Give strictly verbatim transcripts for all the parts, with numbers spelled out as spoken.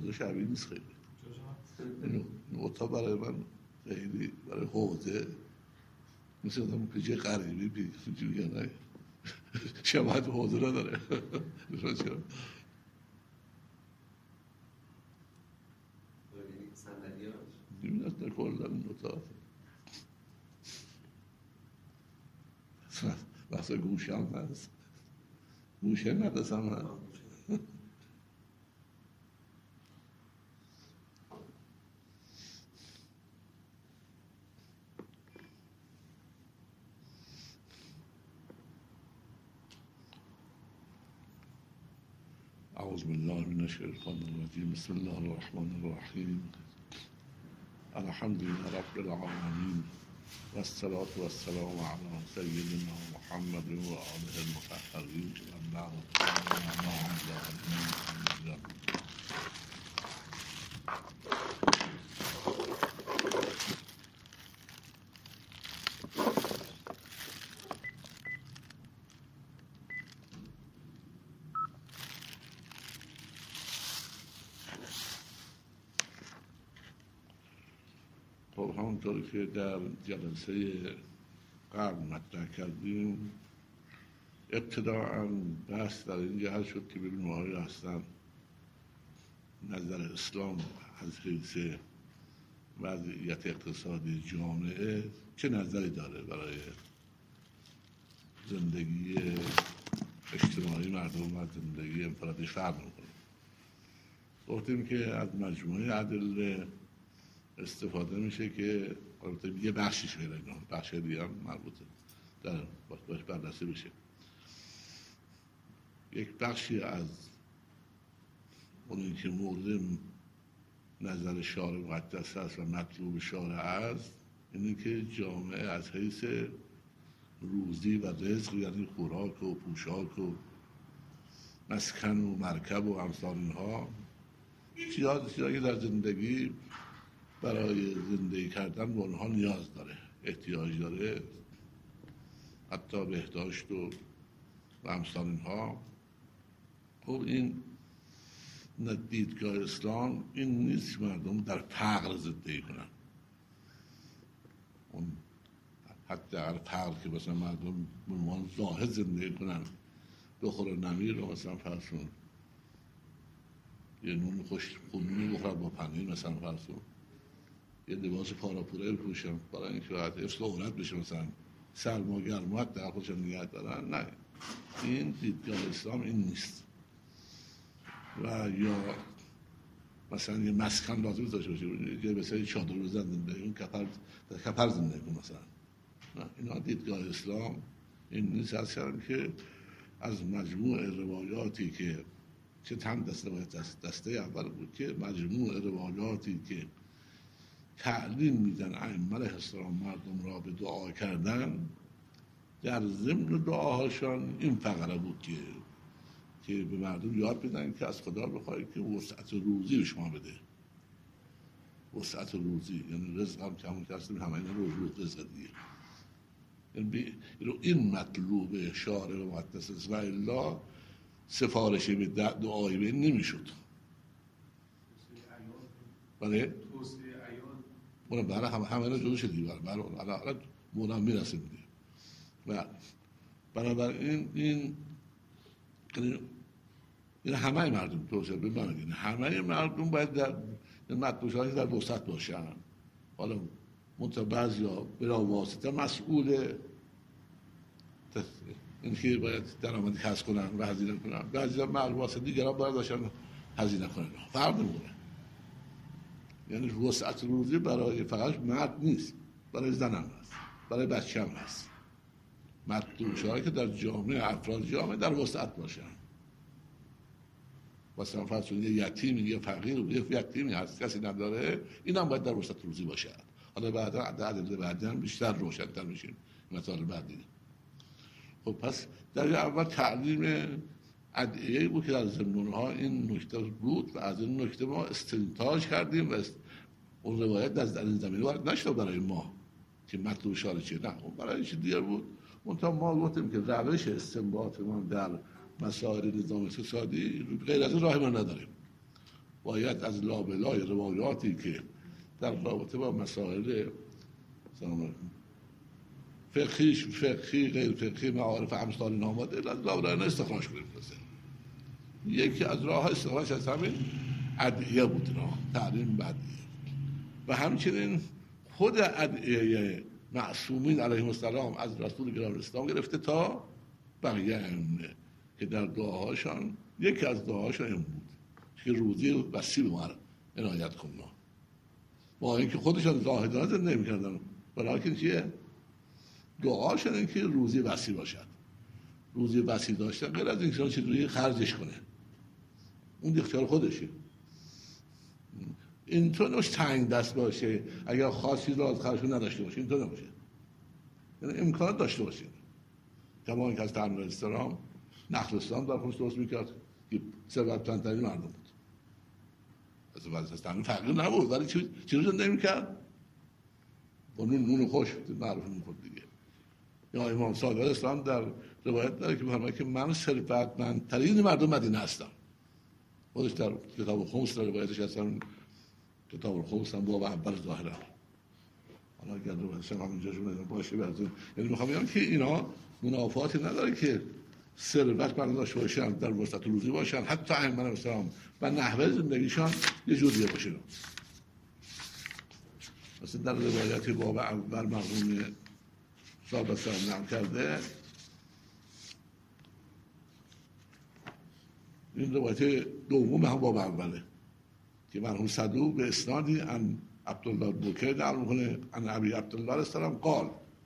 حوزه شبیه نیست خیلی. این اتاق برای من خیلی برای حوزه مثل آدم پیچه غریبی پیچه جویانه شباهت به حوزه را داره. نمیدونم در کل این اتاق بحثا گوشه هم هست، گوشه مدرسه هم هست. أعوذ بالله من الشيطان الرجيم بسم الله الرحمن الرحيم الحمد لله رب العالمين والصلاة والسلام على سيدنا محمد وآله المطهرين خب همونطور که در جلسه قبل مطرح کردیم ابتداعاً بحث در این جهت شد که ببینیم آیا اصلا نظر اسلام از حیث وضعیت اقتصادی جامعه چه نظری داره برای زندگی اجتماعی مردم و زندگی انفرادی فرد میکنه. گفتیم که از مجموعه ادله استفاده میشه که البته یه بخشیش غیر اینا، بخش دیگه هم مربوطه در باش بررسی بشه. یک بخشی از اونی که مورد نظر شارع مقدس است و مطلوب شارع است اینه که جامعه از حیث روزی و رزق، یعنی خوراک و پوشاک و مسکن و مرکب و امثال اینها، چیزایی که در زندگی برای زندگی کردن به اونها نیاز داره، احتیاج داره، حتی بهداشت و امثال اینها. خب این دیدگاه اسلام این نیست مردم در فقر زندگی کنن، اون حتی در فقر که مثلا مردم به عنوان زاهد زندگی کنن، بخور نمیر رو مثلا فرسون یه نون خوش خونی بخورن با پنیر مثلا فرسون، یه لباس پاراپوره بپوشن برای اینکه راحت حفظ عورت بشه، مثلا سرما گرما در خودشون نگه دارن. نه، این دیدگاه اسلام این نیست. و یا مثلا یه مسکن لازم داشته باشه، یه مثلا چادر بزن زندگی اون کپر کپر زندگی کن مثلا. نه، اینا دیدگاه اسلام این نیست. از که از مجموع روایاتی که چه چند دسته روایت دست دسته اول بود که مجموع روایاتی که تعلیم میدن ائمه علیه السلام مردم را به دعا کردن، در ضمن دعاهاشان این فقره بود که که به مردم یاد بدن که از خدا بخواهید که وسعت روزی به شما بده. وسعت روزی یعنی رزق هم که همون که هستیم همه این رو رزق دیگه، یعنی این مطلوب شارع و مقدس است و الا سفارشی به دعایی به این نمیشد. بله؟ اون برای همه همه رو جلوش دیگه برای برای مونم میرسیم دیگه. و بنابراین این این همه مردم توسعه ببینید، همه مردم باید در مطلوبات در وسط باشن. حالا منتها بعضیا بلا واسطه مسئول این که باید درآمد کسب کنن و هزینه کنن، بعضیا معلوم واسطه دیگران باید داشتن هزینه کنن، فرق نمیکنه. یعنی وسعت روزی برای فقط مرد نیست، برای زن هم هست، برای بچه هم هست. مطلوب شده که در جامعه افراد جامعه در وسعت باشن. مثلا فرض یه یتیم یه فقیر و یه یتیمی هست کسی نداره، این هم باید در وسعت روزی باشه. حالا بعدا عدد بعدی هم بیشتر روشن‌تر میشیم مثال بعدی. خب پس در اول تعلیم ادعیه‌ای بود که در ضمن‌ها این نکته بود و از این نکته ما استنتاج کردیم و است... اون روایت از در این زمینه وارد نشد برای ما که مطلوب شارع چیه، نه اون برای چیز دیگر بود. منتها ما گفتیم که روش استنباط ما در مسائل نظام اقتصادی غیر از این راه ما نداریم. باید از لابلای روایاتی که در رابطه با مسائل فقهیش فقهی غیر فقهی معارف امثال این آماده از لابلای استخراج کنیم. یکی از راه استخراج از همین ادعیه بود، تعلیم ادعیه، و همچنین خود ادعیه معصومین علیهم السلام از رسول گرامی اسلام گرفته تا بقیه ائمه که در دعاهاشان یکی از دعاهاشان این بود که روزی وسیع به ما عنایت کن، با اینکه خودشان زاهدانه زندگی می‌کردن، ولیکن چیه؟ دعاشان این که روزی وسیع باشد. روزی وسیع داشتن غیر از اینکه چطوری خرجش کنه، اون اختیار خودشه. اینطور نوش تنگ دست باشه، اگر خاصی را از خرجشون نداشته باشه اینطور نباشه، یعنی امکانات داشته باشه. کما اینکه از تعمیر استرام نخل اسلام در خودش درست میکرد که ثروتمندترین مردم بود، از وضع از تعمیر فقیر نبود، ولی چی چی زندگی میکرد؟ با نون نون خوش معروف میکرد دیگه. یا امام صادق اسلام در روایت داره که میگه که من ثروتمندترین مردم مدینه هستم. خودش در کتاب خمس در روایتش هستن، کتاب خمس هم باب اول ظاهرا، حالا اگر روایتش هم اینجا شون باشه بعضی، یعنی میخوام بگم که اینا منافاتی نداره که ثروت مند داشته باشن، در وسط روزی باشن، حتی ائمه اسلام و نحوه زندگیشان یه جوریه باشه. مثلا در روایت باب اول مرحوم صاحب السلام نقل کرده، این روایت دوم هم باب اوله که مرحوم صدوق به اسنادی عن عبدالله بوکر نقل میکنه عن ابی عبدالله السلام قال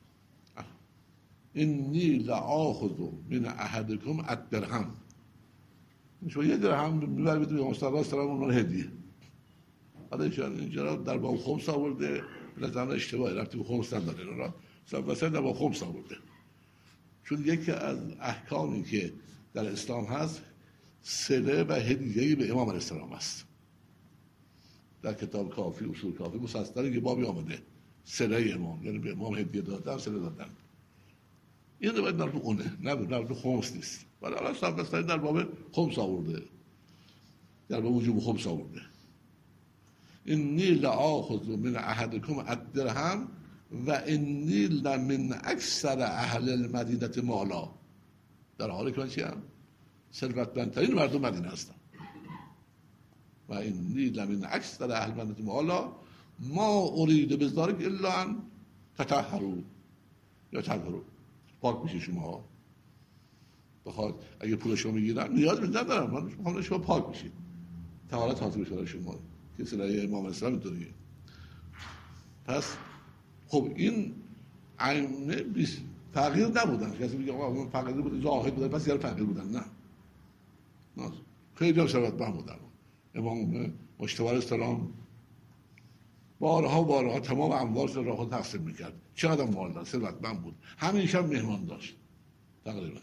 اینی لآخذ من احدکم الدرهم، شما یه درهم میبرید بدون امام صلی الله علیه و آله اون هدیه. حالا اینجا در باب خمس آورده، به نظر اشتباهی رفتی به خمس نداره، اینا را مثلا در باب خمس آورده، چون یکی از احکامی که در اسلام هست صله و هدیه‌ای به امام علیه السلام است. در کتاب کافی اصول کافی مفصل یه بابی آمده صله امام، یعنی به امام هدیه دادن، صله دادن. این روایت در اونه، نه در باب خمس نیست، ولی الان صاحب در باب خمس آورده، در باب وجوب خمس آورده. اینی لآخذ من احدکم الدرهم و اینی لمن اکثر اهل المدینه مالا، در حالی که من چیم؟ ثروتمندترین مردم مدینه هستم. و اینی لمن اکثر اهل المدینه مالا ما ارید بذلک الا ان تطهروا یا تطهروا، پاک میشه شما. بخواد اگه پول شما میگیرن نیاز به ندارم، من میخوام شما پاک بشید، طهارت حاصل بشه شما، که صلاح امام اسلام اینطوریه. پس خب این ائمه بیست فقیر نبودن، کسی میگه آقا من فقیر بودم زاهد بودم پس یار فقیر بودن، نه نه خیلی هم ثروتمند بودن. امام مجتبی السلام بارها بارها تمام اموالش را خود تقسیم میکرد، چقدر مال داشت، ثروتمند بود، همیشه هم مهمان داشت تقریبا.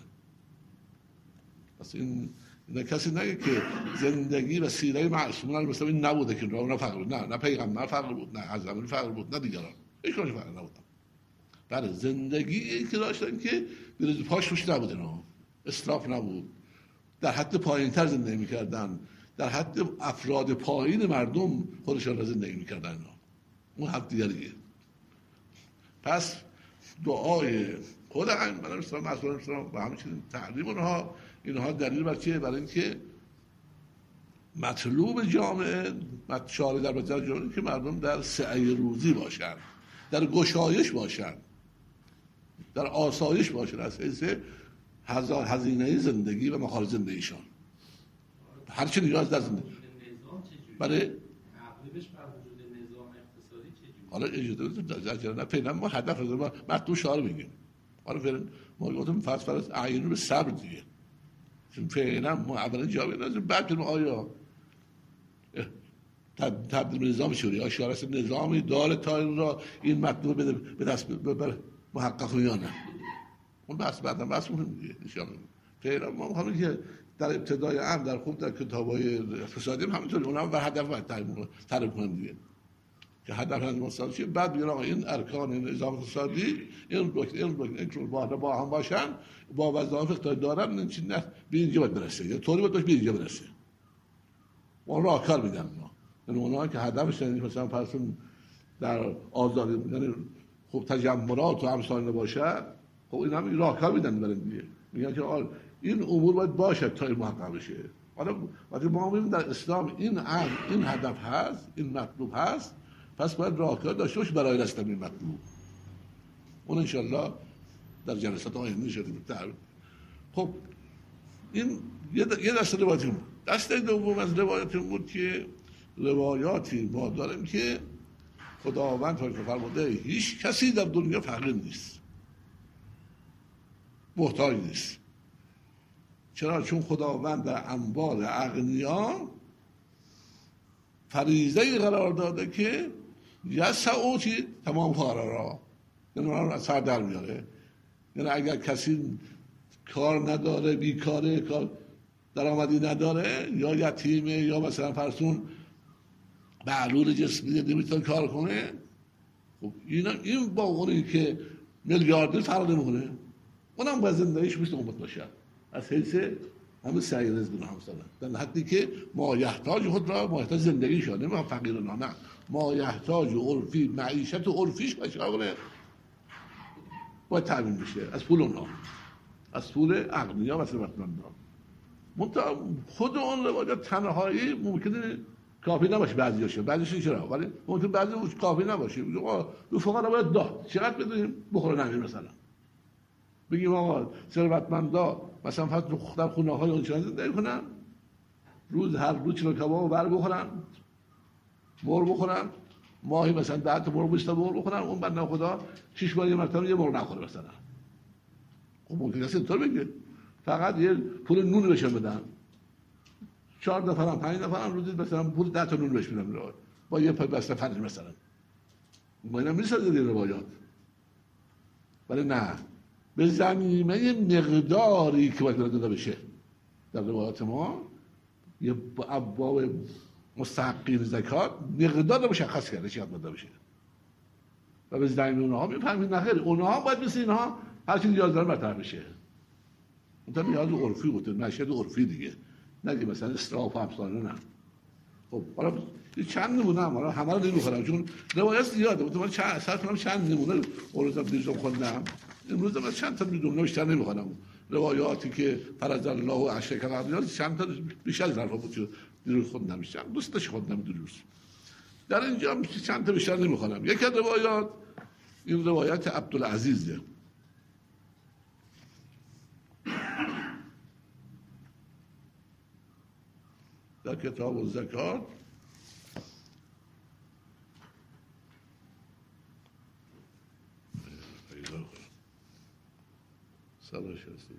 پس این نه کسی نگه که زندگی و سیره معصومون مثلا این نبوده که اونا فقر بود، نه نه پیغمبر فقر بود، نه حضرت فقر بود، نه دیگران هیچ کاری فقر نبودن. بله زندگی که داشتن که بریز پاش روش نبوده، نه اسراف نبود، در حد پایین‌تر زندگی می‌کردن، در حد افراد پایین مردم خودشان را زندگی می‌کردن، اون حد دیگریه. پس دعای خود ائمه اسلام مسئولان اسلام و همچنین تعلیم اونها، اینها دلیل بر چیه؟ برای اینکه مطلوب جامعه شارع در بجر جامعه که مردم در سعی روزی باشن، در گشایش باشن، در آسایش باشن از حیث هزینه زندگی و مخارج زندگیشان، هر چی نیاز در زندگی. برای تقریبش بر وجود نظام اقتصادی چجوری؟ حالا اجازه بدید نه فعلا ما هدف از ما مطلوب شعار بگیم. حالا فعلا ما گفتم فرض فرض اعینو به صبر دیگه. چون فعلا ما اولا جواب نداریم، بعد که آیا تبدیل نظام شوری یا اشاره است نظامی داره تا این را این مطلوب بده به دست ببر محقق یا نه، اون بحث بعدا بحث مهم دیگه ان شاء الله. فعلا ما می‌خوایم که در ابتدای امر در خوب در کتاب‌های اقتصادی هم همینطوری اونها بر هدف باید تعریف کنیم دیگه، که هدف از مصالحه چیه، بعد بیان آقا این ارکان نظام اقتصادی این رکن این رکن این با با هم باشن، با وظایف اقتصادی دارن، این چیز نه به اینجا باید برسه، یا طوری باید به اینجا برسه. ما راهکار میدن ما، یعنی اونها که هدفش یعنی مثلا پرسون در آزادی یعنی خب تجملات و امثال باشد، خب این هم راهکار میدن برای دیگه، میگن که آل این امور باید باشه تا این محقق بشه. حالا وقتی ما میبینیم در اسلام این عمل این هدف هست، این مطلوب هست، پس باید راهکار داشته باشه برای رسیدن این مطلوب. اون انشالله در جلسات آینده شده بهتر. خب این یه دسته روایتی بود. دسته دوم از روایتی بود که روایاتی ما داریم که خداوند فرموده هیچ کسی در دنیا فقیر نیست، محتاج نیست. چرا؟ چون خداوند در انبار اغنیا فریضه قرار داده که یسعوا چی تمام فقرا را، یعنی اونها رو از سر در میاره. یعنی اگر کسی کار نداره، بیکاره، کار درآمدی نداره، یا یتیمه، یا مثلا فرسون معلول جسمی نمیتونه کار کنه، خب این این با اونی که میلیاردر فرق نمیکنه، اونم با زندگیش مثل امت باشه از حیث همه سعی رزق هم مثلا در حدی که ما یحتاج خود را ما یحتاج زندگی شده، نه فقیر نه، نه ما یحتاج عرفی معیشت عرفیش باشه باید تامین بشه از پول اونها، از پول اغنیا و ثروتمندان. منتها خود اون روایات تنهایی ممکنه کافی نباشه، بعضیاشه بعضیش چرا، ولی ممکنه بعضی کافی نباشه. دو فقرا باید داد، چقدر بدیم بخوره نمیر مثلا بگیم آقا ثروتمندا مثلا فقط در خونه های اون چیزا زندگی کنن، روز هر روز چلو کباب بر بخورن، مرغ بخورن، ماهی مثلا ده تا مرغ بیست تا مرغ بخورن، اون بنده خدا شش ماه یه مرتبه یه مرغ نخوره مثلا. خب ممکنه است اینطور بگه فقط یه پول نون بهش بدن، چهار نفرم پنج نفرم روزی مثلا پول ده تا نون بهش میدن با یه پای بسته فرض مثلا. ما اینا میسازه این روایات، ولی نه به زمینه مقداری که باید داده بشه. در روایات ما یه ابواب مستحقین زکات مقدار مشخص کرده چقدر داده بشه و به زمینه اونها میفهمید نخیر اونها باید مثل اینها هر چیزی نیاز داره مطرح بشه. اون نیاز عرفی بود، نشد عرفی دیگه، نگه مثلا اسراف و افسانه نه. خب حالا چند نمونه هم حالا همه رو نمیخورم چون روایت زیاده بود، من چند اصلا کنم چند نمونه اون روز دیروز خوندم، امروز من چند تا نمونه بیشتر نمیخونم. روایاتی که فرض الله و اشرک الابیات چند تا بیشتر از حرفا بود که دیروز خوندم، بیشتر دوستش خوندم دیروز. در اینجا چند تا بیشتر نمیخونم. یکی از روایات این روایت عبدالعزیزه در کتاب الزکات سالش هستی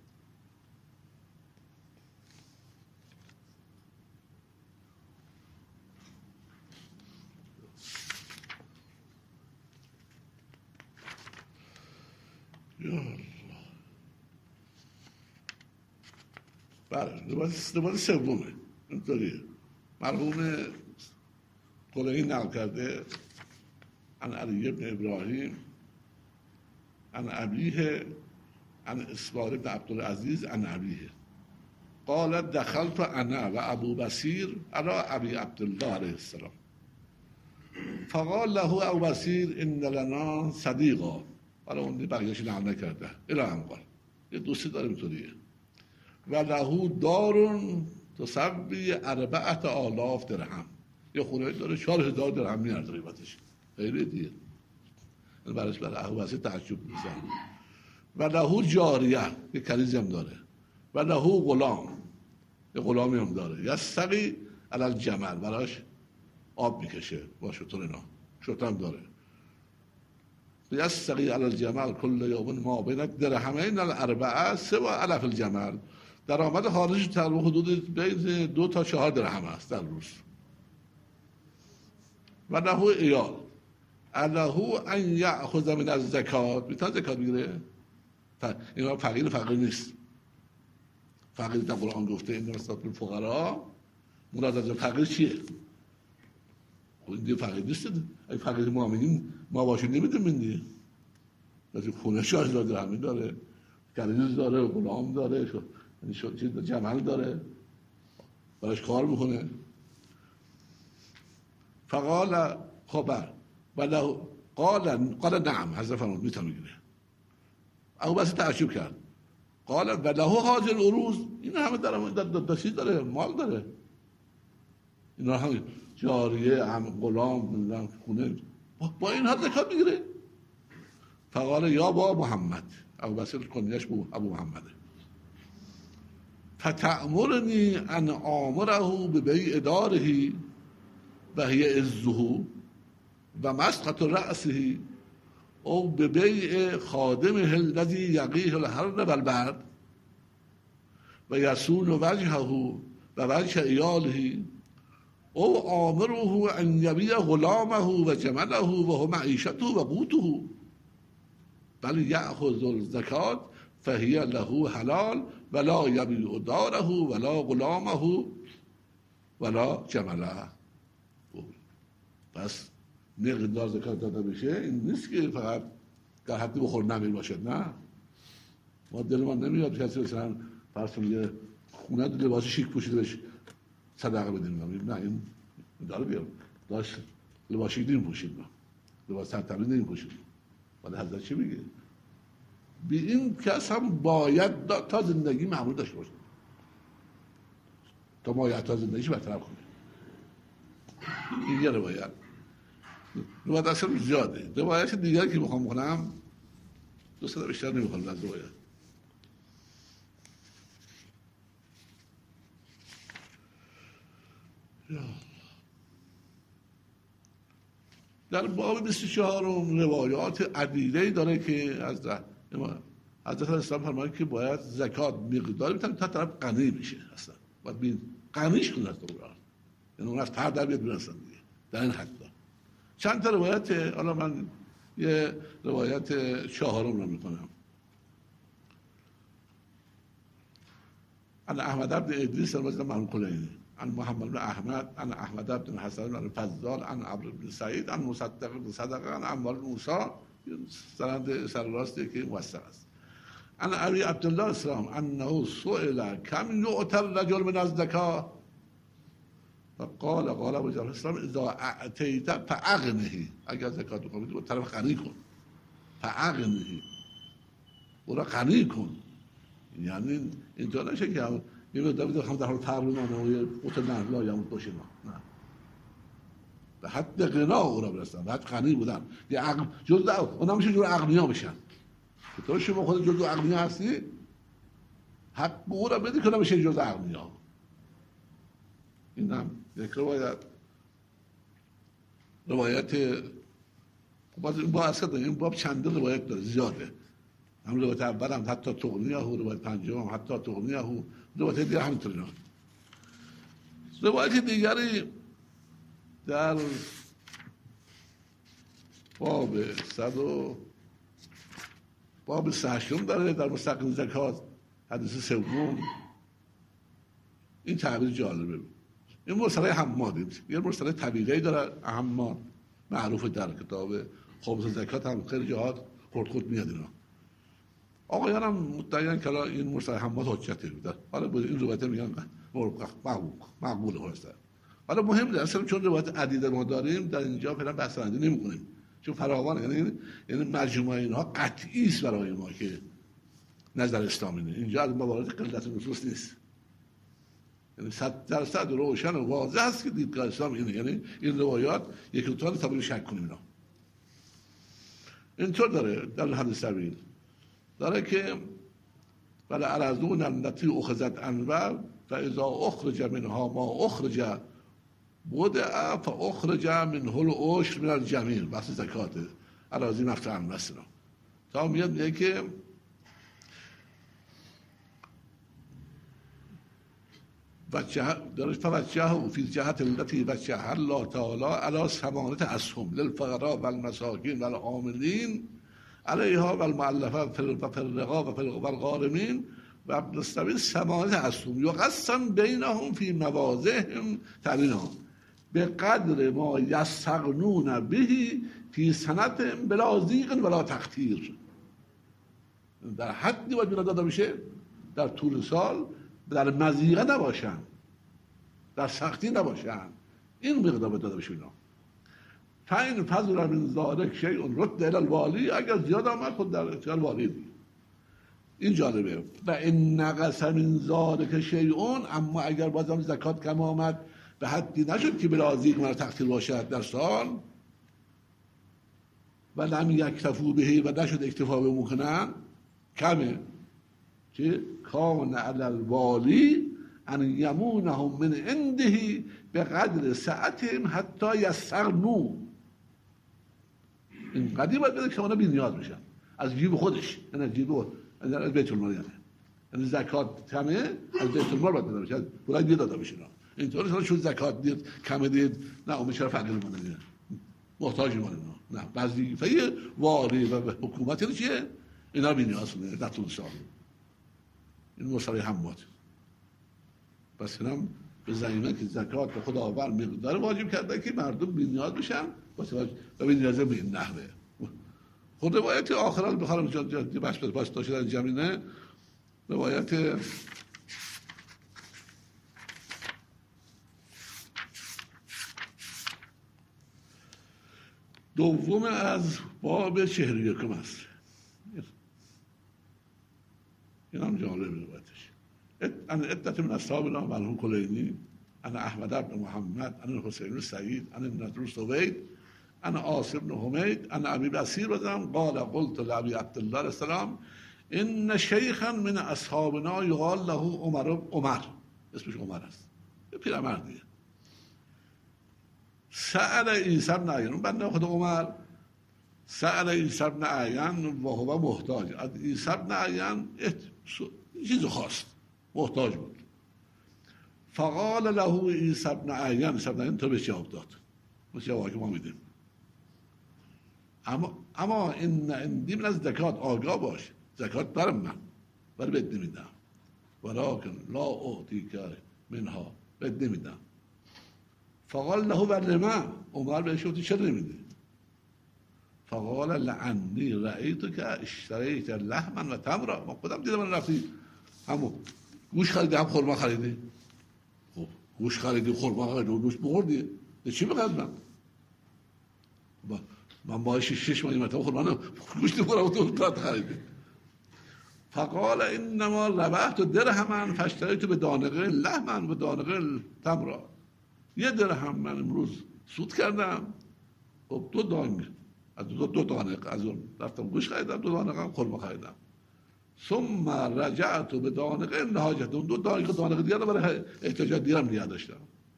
یا الله. بله روایت سومه اینطوریه. مرحوم قلعی نقل کرده عن علی بن ابراهیم عن ابیه عن اسماعیل بن عبدالعزیز عن ابیه قال دخلت انا و ابو بصیر علی ابی عبدالله علیه السلام فقال له ابو بصیر ان لنا صدیقا، حالا اون بقیه‌اش نقل نکرده الی ان قال یه دوستی داریم اینطوریه و له دار تسوی اربعة آلاف درهم، یه خونه داره چهار هزار درهم میارزه قیمتش، خیلی دیگه برش برای ابو بصیر تعجب می‌کنه. و له جاریه یه کنیزی هم داره و له غلام یه غلامی هم داره یستقی علی الجمل براش آب میکشه با شتر اینا، شتر هم داره یستقی علی الجمل کل یوم ما بین درهمین الاربعه سوى علف الجمل، درآمد خارجی تقریبا حدود بین دو تا چهار درهم است در روز. و له ایال له ان یأخذ من الزکات، میتونه زکات بگیره. اینا فقیر فقیر نیست، فقیر در قرآن گفته این نسبت الفقرا، مراد از فقیر چیه؟ این دیگه فقیر نیست. اگه فقیر ما میگیم ما باشیم نمیدونیم این دیگه، از خونه شاید داره همین داره، کنیز داره، غلام داره، چیز جمل داره، براش کار میکنه، فقال خبر وله قال قال نعم، حضرت فرمود میتونه بگیره. ابو بسر تعجب کرد، قال وله هذه العروض، این همه داره چیز داره، مال داره، اینا هم جاریه، هم غلام، خونه، با این حد زکات میگیره. فقال یا با محمد، ابو بسر کنیش بو ابو محمده، فتأمرنی ان آمره ببیع داره و هی عزه و مسقط رأسه او ببیع خادمه الذی یقیه الحر والبرد و یصون وجهه و وجه عیاله او آمره ان یبیع غلامه و جمله و هو معیشته و قوته بل یأخذ الزکات فهی له حلال ولا یبیع داره ولا غلامه ولا جمله. پس مقدار زکات داده بشه این نیست که فقط در حدی بخور نمیل باشد، نه. ما دلمان نمیاد کسی مثلا فرض کنید خونه لباس شیک پوشیده بهش صدقه بدیم، نه، این داره بیام داشت لباس شیک دیم پوشید، نه لباس ترتمیز دیم پوشید. ولی حضرت چی میگه؟ بی این کس هم باید تا زندگی معمول داشته باشه، تا مایه تا زندگیش برطرف کنه. این یه روایت. روایت اصلا زیاده. روایت دیگری که بخوام بخونم دو سه تا بیشتر نمیخوام از روایت. در باب بیست و چهار روایات عدیده‌ای داره که از حضرت اسلام فرمایند که باید زکات مقداری بتونه تا طرف غنی بشه، اصلا باید بین غنیش کنه از دوران، یعنی اون از پر در بیاد بیرون اصلا دیگه در این حد. چند تا روایت، حالا من یه روایت چهارم رو میکنم. عن احمد بن ادریس المزنی عن کلینی عن محمد بن احمد عن احمد بن حسن بن فضال عن عمرو بن سعید عن مصدق بن صدقه عن عمار بن موسی، سند سرراستی که موثق است. عن ابی عبدالله السلام انه سئل کم یؤتی الرجل من الزکاه فقال قال ابو جعفر الاسلام اذا اعطیت فاغنه، اگر زکات بکنی تو طرف غنی کن، فاغنه، او را غنی کن. یعنی اینطور نشه که یه مقدار بده هم در حال تقریمانه و یه قوت نهلا یا باشه، نه، به حد غنا او را برسن، به حد غنی بودن. یه عقل جزء اونا میشه جور اغنیا بشن. که تو شما خود جزء اغنیا هستی، حق او را بده که نمیشه جزء اغنیا. این هم یک روایت. روایت باز این با اصلا این باب چند روایت داره، زیاده. هم روایت اول هم حتی تغنیه ها، روایت پنجم هم حتی تغنیه ها، روایت دیگر همینطوری نه. روایت دیگری در باب صد و باب سهشتم داره در مستقیم زکات، حدیث سوم. این تعبیر جالبه. این مرسله حماد، یه مرسله طبیعی داره حماد، معروف در کتاب خمس زکات هم خیلی جهات خورد خورد میاد اینا. آقایان هم مدعیان که این مرسله حماد حجته بوده. حالا بود این روایت میگن مقبول مقبول هست. حالا مهم نیست، اصلا چون روایت عدیده ما داریم در اینجا فعلا بحث رنده نمی‌کنیم، چون فراوانه. یعنی یعنی مجموعه اینها قطعی است برای ما که نظر اسلامی نه. اینجا از موارد قلت نصوص نیست، یعنی صد درصد روشن و واضح است که دیدگاه اسلام اینه. یعنی این روایات یک دو تا تابع شک کنیم اینا. اینطور داره در حدیث سبیل داره که ولی ارزون التي اخذت انواع فاذا اخرج منها ما اخرج بودع فاخرج منه العشر من الجمیل، بحث زکات اراضی مفتوحا مثلا. تا میاد میگه که وجه دارش فوجه و فی جهت التي وجه الله تعالی علی ثمانیت اسهم للفقراء والمساکین والعاملین علیها والمؤلفه و فی الرقاب و فی الغارمین و ابن السبیل ثمانیت اسهم یقسم بینهم فی مواضعهم تعبیرهم به قدر ما یستغنون به فی سنتهم بلا ضیق ولا تقتیر. در حدی باید داده بشه در طول سال، در مضیقه نباشن، در سختی نباشن. این مقدار باید داده بشه اینا. فین فضل من ذالک شیء رد الی الوالی، اگر زیاد آمد خود در اختیار والی دیگه. این جالبه. و ان نقص من ذالک شیء، اما اگر بازم زکات کم آمد به حدی نشد که برازی مرا تقصیر باشد در سال و لم یکتفوا به و نشد اکتفا به مکنن کمه که کان علی الوالی ان یمونهم من عنده به قدر سعتهم حتی یستغنوا. این قدری باید بده که اونا بی نیاز بشن از جیب خودش، یعنی از جیب از بیت المال، یعنی یعنی زکات کمه از بیت المال باید بده بشه، پولای دیگه داده بشه. اینطوری شما چون زکات دید کمه دید نه اون چرا فقیر مونده، محتاج مونده، نه وظیفه والی و حکومت یعنی چیه؟ اینا بی نیاز بده در طول سال. این مسئله هموات. پس اینم به زمینه که زکات به خداوند مقدار واجب کرده که مردم بی نیاز بشن و بی نیاز به این نحوه. خود روایت آخران بخارم جدی بحث بس داشته در جمینه، روایت دوم از باب چهل یکم است. این هم جالب روایتش. انا عدت من اصحابنا مرحوم کلینی، انا احمد بن محمد، انا حسین بن سعید، انا نضر سوید، انا عاصم بن حمید، انا ابی بصیر بزن قال قلت لابی عبدالله علیه السلام ان شیخا من اصحابنا یقال له عمر، عمر اسمش عمر است، یه پیرمردیه. سأل عیسی بن عیان، بنده خود عمر، سأل عیسی بن عیان و هو محتاج. از عیسی بن عیان چیز خواست، محتاج بود. فقال له عیسی بن عیان، عیسی بن عیان تو بهش جواب داد، بهش جوابی که ما میدیم. اما اما این عندی من از زکات آگاه باش، زکات برم من برای بهت نمیدم، ولکن لا اعطیک منها بهت نمیدم. فقال له ولما، عمر بهش گفت چرا نمیدی؟ فقال لعنی رأیت که اشتریت لحما و تمرا، ما خودم دیدم من رفتی همون گوش خریدی هم خورما خریدی. خب گوش خریدی خورما خریدی و گوش بخوردی، چی بخرد من؟ من باید شش شش ماهی مرتبه خورما گوشت خورم و تو خریدی. فقال انما ربحت درهما فاشتریت به دانقه لحما و دانقه تمرا. یه درهم من امروز سود کردم، خب دو دانگ از دو, دو دانق از اون رفتم گوش خریدم، دو دانق هم خورما خریدم. ثم رجعت به دانقه لحاجت، اون دو دانق دانق دیگر رو برای احتیاجات دیگرم نگه داشتم.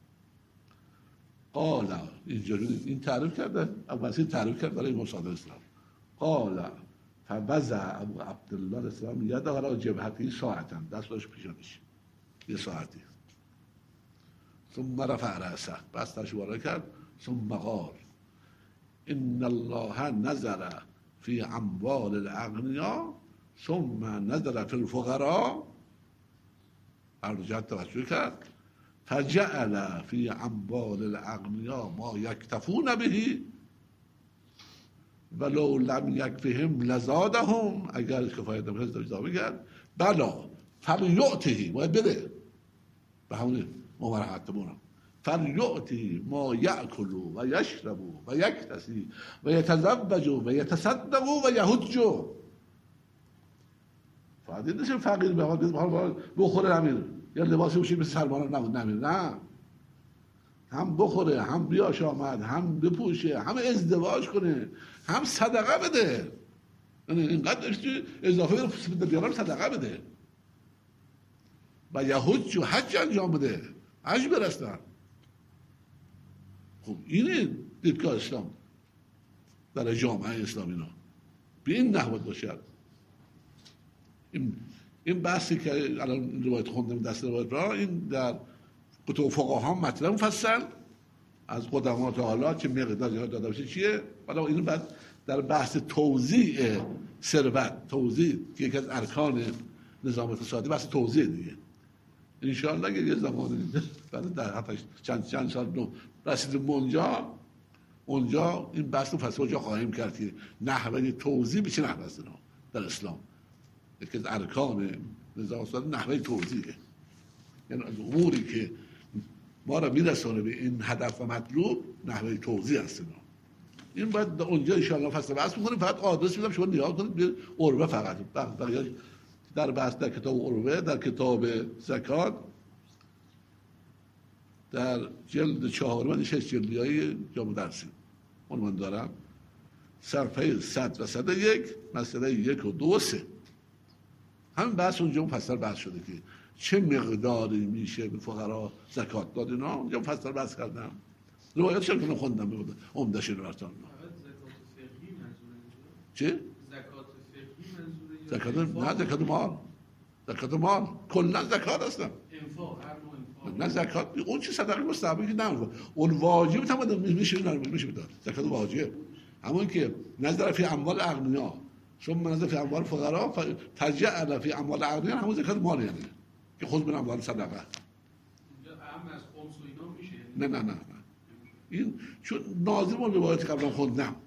قال اینجوری این تعریف کرده، اول تعریف کرد برای مصادر اسلام. قال فوضع ابو عبدالله الاسلام یده علی جبهته ساعتا، دستش پیشانش یه ساعتی. ثم رفع رأسه، بس تشواره کرد. ثم قال ان الله نظر فی اموال الاغنیاء ثم نظر فی الفقراء، ارجعت توجه کرد. فجعل فی اموال الاغنیاء ما یکتفون به ولو لم یکفهم لزادهم، اگر کفایت نمی‌کنه اضافه کرد. بلا فلیعطه، باید بده به همون مبارحت بونم. فلیعطه ما یأکل و یشرب و یکتسی و یتزوج و یتصدق و یحج. فقط این نشه فقیر به حال بخوره نمیره، یا لباسی بشه مثل سلمان نمود نمیره، نه، هم بخوره، هم بیاش آمد، هم بپوشه، هم ازدواج کنه، هم صدقه بده. اینقدر اضافه به بیارم صدقه بده و یحج و حج انجام بده، حج برستن. خب اینه دیدگاه اسلام در جامعه اسلامی نا به این نحوت باشد. این این بحثی که الان روایت خوندم دست روایت را، این در کتب فقها هم مطلب مفصل از قدما تا حالا چه مقدار یاد داده باشه چیه. حالا این بعد در بحث توزیع ثروت، توزیع که یکی از ارکان نظام اقتصادی، بحث توزیع دیگه. ان شاء الله اگه یه زمانی بعد در حتی چند چند سال نو رسیدیم اونجا، اونجا این بحث رو فصل جا خواهیم کرد که نحوه توزیع به چه نحوه است در اسلام. یکی از ارکان نظام اقتصادی نحوه توزیعه، یعنی از اموری که ما را میرسونه به این هدف و مطلوب نحوه توزیع است. این باید اونجا ان شاء الله فصل بحث می‌کنیم. فقط آدرس میدم شما نگاه کنید به عروه فقط. بقیه در بحث در کتاب عروه، در کتاب زکات، در جلد چهارم من شش جلدیای جامع درسی عنوان دارم، صفحه صد و صد و یک، مسئله یک و دو و سه. همین بحث اونجا مفصل بحث شده که چه مقداری میشه به فقرا زکات داد. اینا اونجا مفصل بحث کردم. روایتش هم خوندم به عمده‌اش رو براتون. چه؟ زکات فقهی منظوره؟ زکات نه، زکات مال. زکات مال کلا زکات هستن. انفاق، هر نوع انفاق. نه زکات اون چه صدقه مستحبی که نه، اون واجب تمام میشه میشه بداد. زکات واجب همون که نظر فی اموال اغنیا، ثم نظر فی اموال فقرا، تجعل فی اموال اغنیا، همون زکات مال یعنی که خود من اموال صدقه. اینجا اهم از خمس و اینا میشه؟ نه نه نه نه. این چون ناظم اون روایت قبلا خوندم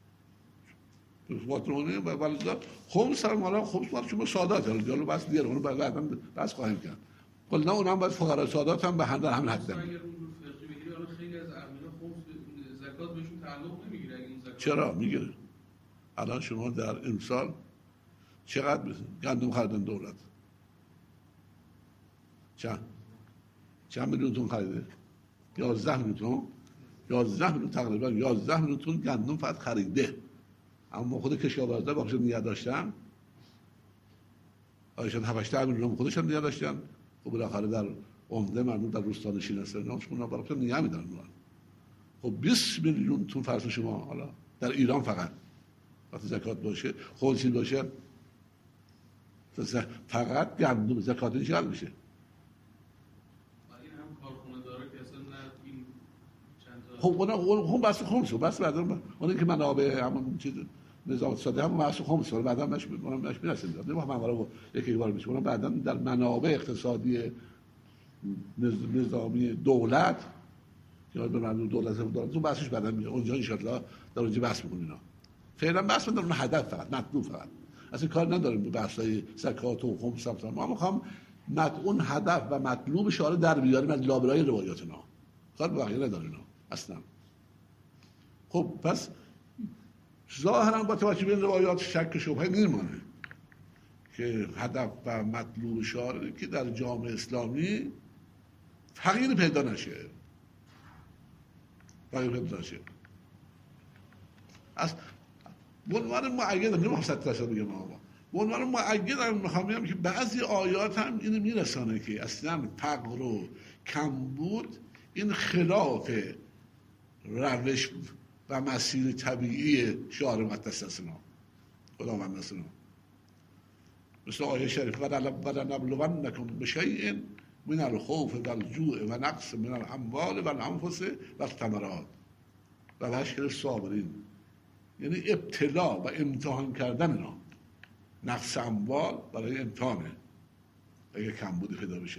واترونه و ولذا خمس سر مالا خمس مال شما سادات هست. دیالو بس دیگه اون بعدا بس خواهیم کرد. کلا نه اونم باید فقرا سادات هم به هم همین حد اگر اون رو فقهی بگیری، حالا خیلی از اغنیا خمس زکات بهشون تعلق نمیگیره. اگه این زکات چرا میگیره؟ الان شما در امسال چقدر گندم خریدن دولت؟ چند؟ چند میلیون تن خریده؟ یازده میلیون تن؟ یازده میلیون تقریبا یازده میلیون تن گندم فقط خریده. اما خود کشاورزا باقیش نگه داشتن. آیشان هفت میلیون خودشون نگه داشتن. خب بالاخره در عمده مردم در روستانشین هستن، اونا بالاخره نگه میدارن. خب بیست میلیون تن فرض شما حالا در ایران فقط وقتی زکات باشه، خودشین باشه، فقط گندم زکات چقدر میشه؟ خب اونا اون بحث خمس رو بس بعدا اون که منابع همون چیز نظام اقتصادی همون بحث خمس رو بعدا مش مش میرسیم. نه ما منابع یکی بار میشه. اونا بعدا در منابع اقتصادی نظامی دولت که به معنی دولت دولت اون بحثش بعدا میاد. اونجا ان شاء الله در اونجا بحث میکنیم. اینا فعلا بحث در اون هدف فقط مطلوب فقط اصلا کار نداریم به بحث‌های زکات و خمس. ما میخوام اون هدف و مطلوب شارع در بیاریم از لابلای روایات اینا. کار به بقیه نداره اینا اصلا. خب پس ظاهرا با توجه به این روایات شک شبهه نمیمونه که هدف و مطلوب شارع که در جامعه اسلامی تغییر پیدا نشه. تغییر پیدا نشه. از به عنوان معید نمیخوام صد درصد بگم آقا. به عنوان معید میخوام بگم که بعضی آیات هم اینو میرسانه که اصلا فقر و کمبود این خلاف روش و مسیر طبیعی شعار مقدس است. خداوند است. مثل آیه شریف ولنبلونکم بشیء من الخوف والجوع و نقص من الاموال والانفس والثمرات و بشر الصابرین. یعنی ابتلا و امتحان کردن اینا. نقص اموال برای امتحانه اگه کمبودی پیدا بشه،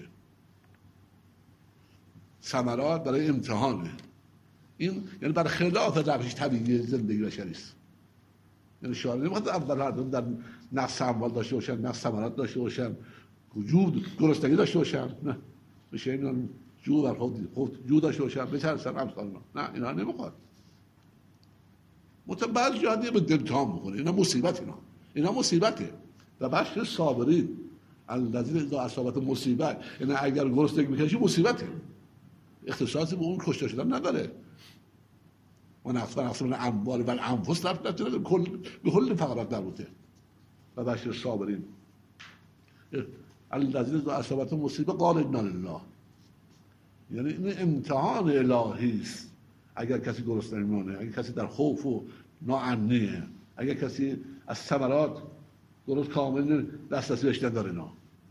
ثمرات برای امتحانه. این یعنی برای خلاف روش طبیعی زندگی بشری است. یعنی شاید نمیخواد اول مردم در نقص اموال داشته باشن، نقص ثمرات داشته باشن، وجود گرسنگی داشته باشن. نه بشه اینا جو بر خود خود جو داشته باشن بچرسن امثال اینا. نه اینا نمیخواد. متبعض جادی به امتحان میکنه. اینا مصیبت اینا. اینا مصیبته. و بشر صابرین الذین اذا اصابت مصیبت، یعنی اگر گرسنگی میکشی مصیبته. اختصاصی به اون کشته شدن نداره. و نقص و نقص من اموال و انفس رفت نداره، کل به کل فقرات دربوده. و بشر صابرین الذین اذا اصابت مصیبه قال انا لله. یعنی این امتحان الهی است. اگر کسی گرسنه میمونه، اگر کسی در خوف و ناامنیه، اگر کسی از ثمرات درست کامل دسترسی بهش نداره، نه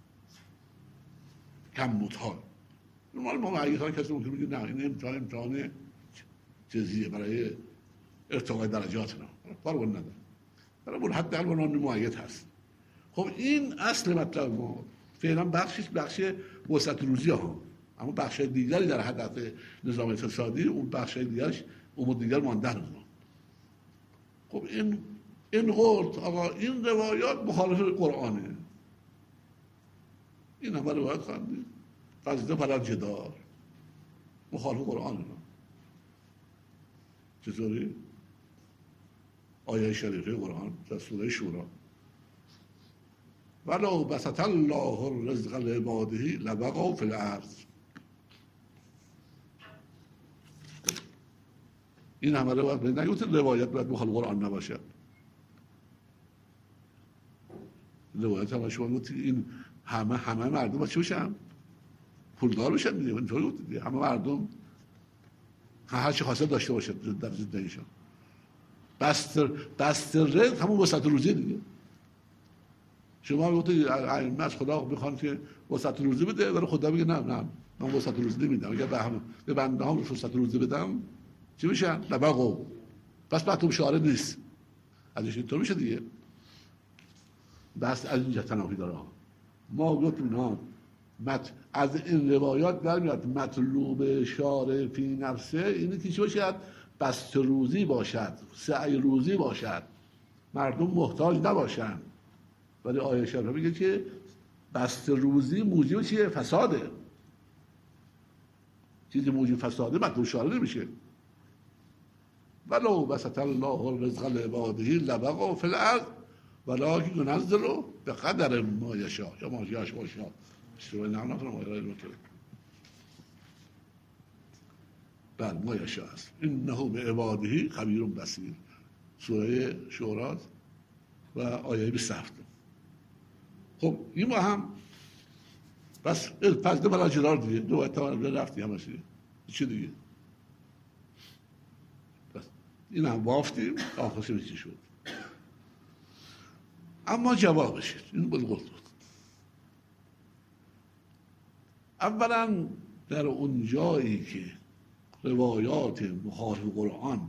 کم متحال نرمال ما اگه ها کسی ممکن میگه نه این امتحان امتحان چیزیه برای ارتقای درجات نه فرق نداره، برای اون حد در اون معید هست. خب این اصل مطلب ما فعلا بخشش بخش وسط روزی ها، اما بخش دیگری در هدف نظام اقتصادی اون بخش دیگرش امور دیگر ماندن. خب این این قول آقا این روایات مخالف قرآنه. این همه روایت خواندیم فضیله پرد جدار مخالف قرآنه. چطوری؟ آیه شریفه قرآن در سوره شورا ولو بسط الله الرزق لعباده لبغوا فی الارض. این همه روایت نگوید روایت باید مخالف قرآن نباشد. روایت هم شما گفتید این همه همه مردم با چی بشن؟ پولدار بشن دیگه. اینطوری گفتید همه مردم هر چی خاصه داشته باشد در زندگیشون. بستر بستر رزق همون وسط روزی دیگه. شما گفتید ائمه از خدا میخوان که وسط روزی بده ولی خدا میگه نه نه من وسط روزی نمیدم. اگه به هم به بنده ها وسط روزی بدم چی میشن؟ لبغوا. بس بعد شعار نیست. ازش اینطور میشه دیگه. بس از اینجا تنافی داره. ما گفتیم نه مت از این روایات در میاد مطلوب شارع فی نفسه اینه که چی باشد؟ بست روزی باشد، سعی روزی باشد، مردم محتاج نباشن. ولی آیه شریفه میگه که بست روزی موجب چیه؟ فساده. چیزی موجب فساده مطلوب شارع نمیشه. ولو بسط الله الرزق لعباده لبغوا فی الارض ولکن ینزل بقدر ما یشاء یا ما یشاء. اشتباه نام نکنم آیه رو که بله ما یشاء است. انه بعباده خبیر بصیر. سوره شورا و آیه بیست و هفت. خب این ما هم بس پس دو برای جرار دیگه دو اتفاق رفتی همه چی چی دیگه بس این هم بافتیم آخرش به چی شد. اما جوابش این بود گفت اولا در اون جایی که روایات مخالف قرآن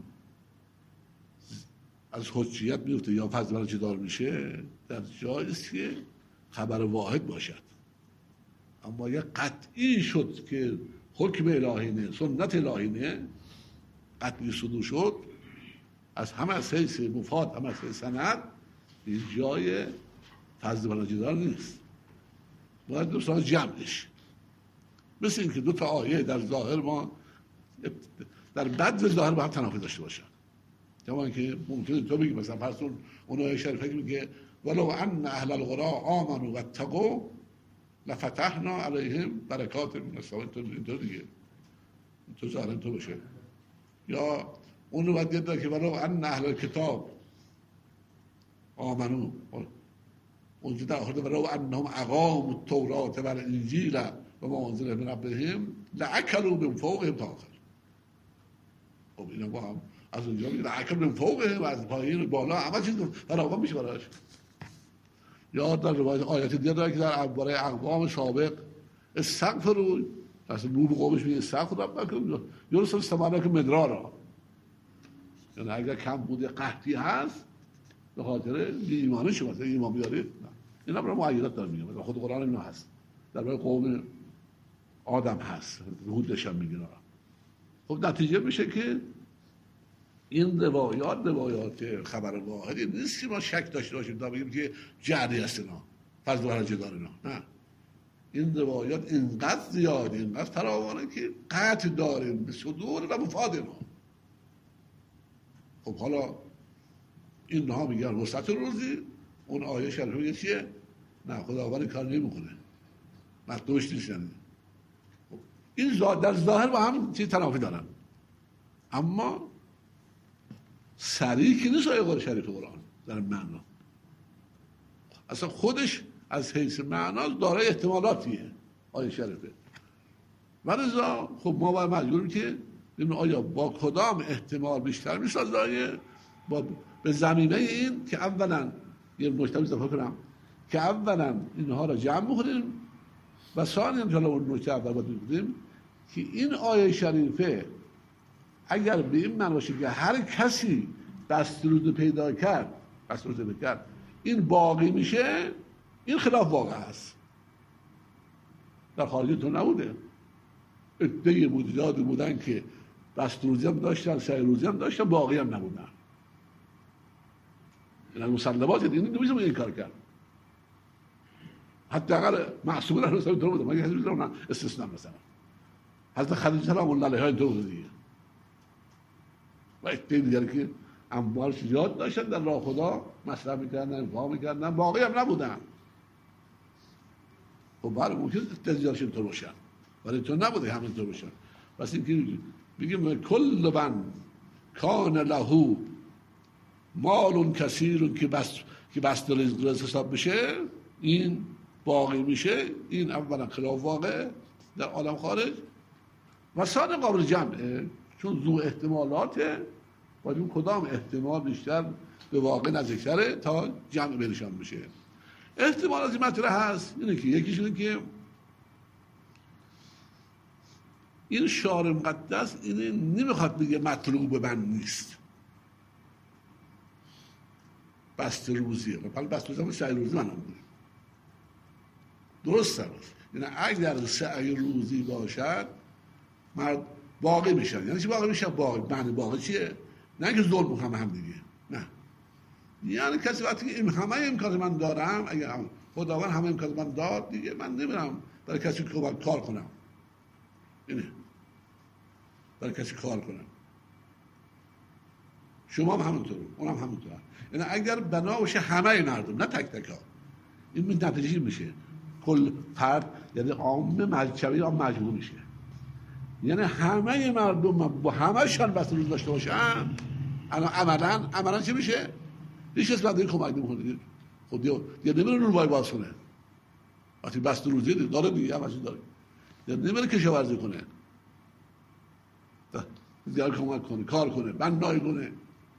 از حجیت میفته یا فضل برای جدار میشه در جایی است که خبر واحد باشد. اما اگر قطعی شد که حکم الهی نه سنت الهی نه قطعی صدور شد از همه از حیث مفاد همه از حیث سند این جای فضل برای جدار نیست. باید دوستان جمعش مثل این که دو تا آیه در ظاهر ما در بد ظاهر با هم تنافی داشته باشن. جوان که ممکنه تو بگی مثلا فرض کن اون آیه شریفه میگه ولو ان اهل القرى آمنوا واتقوا لفتحنا علیهم برکات من السماء. اینطور دیگه تو ظاهر تو باشه. یا اون رو باید دید که ولو ان اهل الکتاب آمنوا اونجا در آخر ولو انهم اقاموا التوراة والانجیل و ما انزل من ربهم لأکلوا من فوقهم تا آخر. خب اینا با هم از اونجا میگه لأکلوا من فوقهم و از پایین بالا همه چیز فراوان میشه براش. یا در روایت آیات دیگه داره که در برای اقوام سابق استغفروا اصلا نور قومش میگه استغفر ربکم یرسل السماء مدرارا. یعنی اگر کم بوده قحطی هست به خاطر ایمان شما مثلا ایمان بیارید نه اینا برای معیدات داره میگه خود قرآن اینا هست در برای قوم آدم هست هودش هم میگه. خب نتیجه میشه که این روایات روایات خبر واحدی نیست که ما شک داشته باشیم تا بگیم که جعلی هست اینا فرض و حرجه داره اینا. نه این روایات اینقدر زیاده اینقدر فراوانه که قطع داریم به صدور و مفاد اینا. خب حالا اینها میگن وسط روزی اون آیه شریفه میگه چیه؟ نه خداوند کار نمیکنه مطلوبش نیست. یعنی این در ظاهر با هم چیز تنافی دارن اما صریح که نیست آیه قرآن شریف قرآن در معنا اصلا خودش از حیث معنا دارای احتمالاتیه آیه شریفه. ولذا خب ما باید مجبوریم که ببینیم آیا با کدام احتمال بیشتر میسازه آیه با به زمینه این که اولا یه نکته اضافه کنم که اولا اینها را جمع بکنیم و ثانیاً جلو اون نکته اول باید بگیم که این آیه شریفه اگر به این معنی باشه که هر کسی دستروز پیدا کرد دستروز پیدا کرد این باقی میشه این خلاف واقع است. در خارج تو نبوده عده‌ای موجوداتی بودن که دستروزی هم داشتن سعی روزی هم داشتن باقی هم نبودن. این مسلمات دینی نمیشه این کار کرد. حتی اگر معصومه در رسول تو بوده مگه حضرت اون استثناء مثلا حضرت خدیجه سلام الله علیها اینطور بوده دیگه و اتفاقی دیگه که اموال زیاد داشتن در راه خدا، مصرف میکردن، انفاق میکردن، باقی هم نبودن. خب برای ممکن تجارش اینطور باشن، ولی تو نبوده همینطور باشن. پس اینکه بگیم کل من کان له مال کثیر که بس که بست رزق حساب بشه، این باقی میشه. این اولا خلاف واقع در عالم خارج و ثانی قابل جمعه، چون ذو احتمالاته. باید کدام احتمال بیشتر به واقع نزدیکتره تا جمع بینشان بشه. احتمالاتی مطرح هست اینه که یکیش اینه که این شعار مقدس اینه نمیخواد بگه مطلوب من نیست، بست روزیه. ولی بست روزی هم سعی روزی من هم بوده، درست هست. یعنی اگر سعی روزی باشد مرد باقی میشن. یعنی چی باقی میشن؟ باقی معنی باقی چیه؟ نه که ظلم هم هم دیگه، نه. یعنی کسی وقتی که همه امکان من دارم، اگر خداوند همه امکان من داد دیگه، من نمیرم برای کسی کمک کار کنم. اینه برای کسی کار کنم. شما هم همونطور، اونم همونطور. یعنی اگر بنا باشه همه مردم، نه تک تک ها، این نتیجه میشه کل فرد، یعنی عام مجموعی یا مجموع میشه. یعنی همه مردم با همه شان بست روز داشته باشن، الان عملا عملا چه میشه؟ هیچ کس بنده کمک نمیکنه. خب دیگه دیگه نمیره رو بای باز کنه. وقتی بست روزی داره دیگه همش داره. دیگه نمیره کشاورزی کنه. دیگه کمک کنه، کار کنه، بنایی کنه.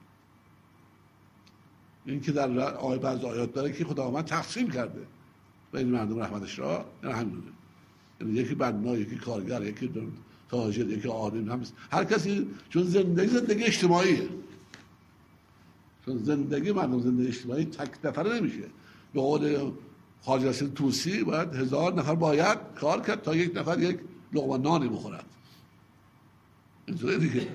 این که در آیه بعض آیات داره که خداوند تقسیم کرده بین مردم رحمتش را، یعنی همینه. یعنی یکی بنا، یکی کارگر، یکی تاجر، یکی عالم، هم هر کسی، چون زندگی زندگی اجتماعیه. چون زندگی مردم زندگی اجتماعی تک نفره نمیشه. به قول خواجه نصیر طوسی باید هزار نفر باید کار کرد تا یک نفر یک لقمه نانی بخورد. اینطوره دیگه.